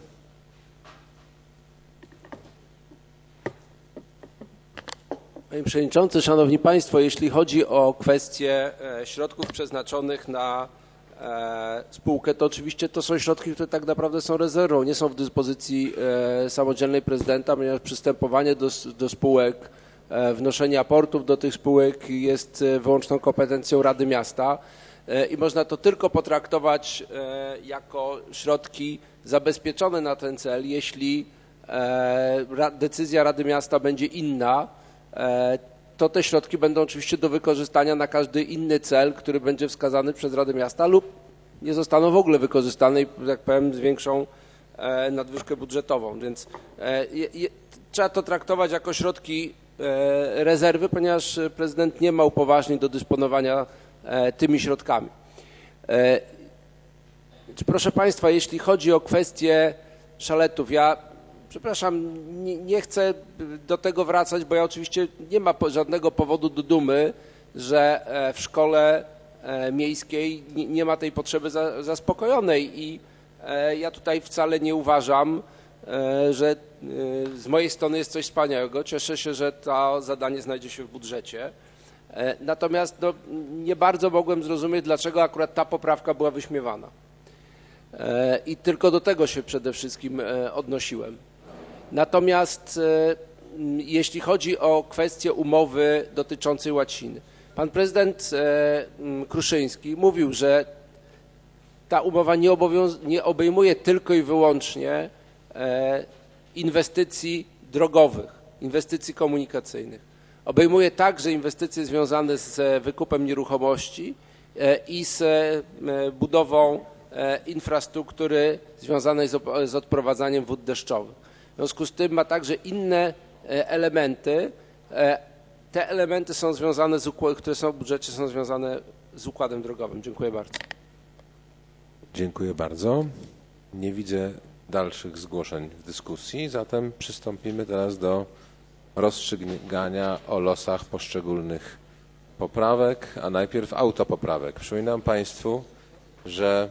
Panie Przewodniczący, Szanowni Państwo, jeśli chodzi o kwestię środków przeznaczonych na spółkę, to oczywiście to są środki, które tak naprawdę są rezerwą, nie są w dyspozycji samodzielnej prezydenta, ponieważ przystępowanie do, do spółek, wnoszenie aportów do tych spółek jest wyłączną kompetencją Rady Miasta. I można to tylko potraktować jako środki zabezpieczone na ten cel, jeśli decyzja Rady Miasta będzie inna, to te środki będą oczywiście do wykorzystania na każdy inny cel, który będzie wskazany przez Radę Miasta lub nie zostaną w ogóle wykorzystane i, jak powiem, zwiększą nadwyżkę budżetową. Więc trzeba to traktować jako środki rezerwy, ponieważ prezydent nie ma upoważnień do dysponowania tymi środkami. Proszę Państwa, jeśli chodzi o kwestię szaletów, ja przepraszam, nie, nie chcę do tego wracać, bo ja oczywiście nie ma żadnego powodu do dumy, że w szkole miejskiej nie ma tej potrzeby zaspokojonej i ja tutaj wcale nie uważam, że z mojej strony jest coś wspaniałego. Cieszę się, że to zadanie znajdzie się w budżecie. Natomiast no, nie bardzo mogłem zrozumieć, dlaczego akurat ta poprawka była wyśmiewana. I tylko do tego się przede wszystkim odnosiłem. Natomiast jeśli chodzi o kwestię umowy dotyczącej łaciny. Pan prezydent Kruszyński mówił, że ta umowa nie, nie obejmuje tylko i wyłącznie inwestycji drogowych, inwestycji komunikacyjnych. Obejmuje także inwestycje związane z wykupem nieruchomości i z budową infrastruktury związanej z odprowadzaniem wód deszczowych. W związku z tym ma także inne elementy. Te elementy są związane z układem, które są w budżecie, są związane z układem drogowym. Dziękuję bardzo. Dziękuję bardzo. Nie widzę dalszych zgłoszeń w dyskusji, zatem przystąpimy teraz do rozstrzygania o losach poszczególnych poprawek, a najpierw autopoprawek. Przypominam Państwu, że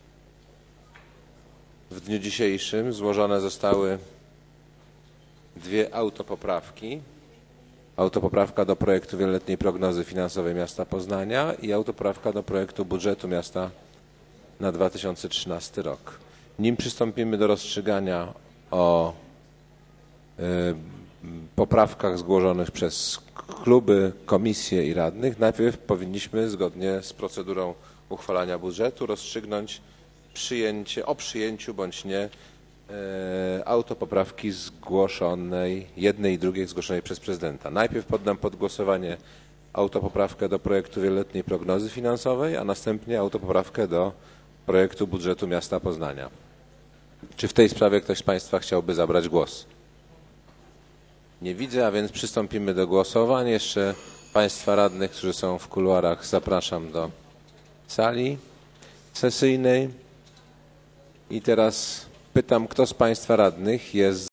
w dniu dzisiejszym złożone zostały dwie autopoprawki. Autopoprawka do projektu wieloletniej prognozy finansowej miasta Poznania i autopoprawka do projektu budżetu miasta na dwa tysiące trzynasty rok. Nim przystąpimy do rozstrzygania o y, poprawkach zgłoszonych przez kluby, komisje i radnych, najpierw powinniśmy zgodnie z procedurą uchwalania budżetu rozstrzygnąć przyjęcie, o przyjęciu bądź nie y, autopoprawki zgłoszonej, jednej i drugiej zgłoszonej przez prezydenta. Najpierw poddam pod głosowanie autopoprawkę do projektu wieloletniej prognozy finansowej, a następnie autopoprawkę do projektu budżetu miasta Poznania. Czy w tej sprawie ktoś z Państwa chciałby zabrać głos? Nie widzę, a więc przystąpimy do głosowań. Jeszcze Państwa radnych, którzy są w kuluarach, zapraszam do sali sesyjnej. I teraz pytam, kto z Państwa radnych jest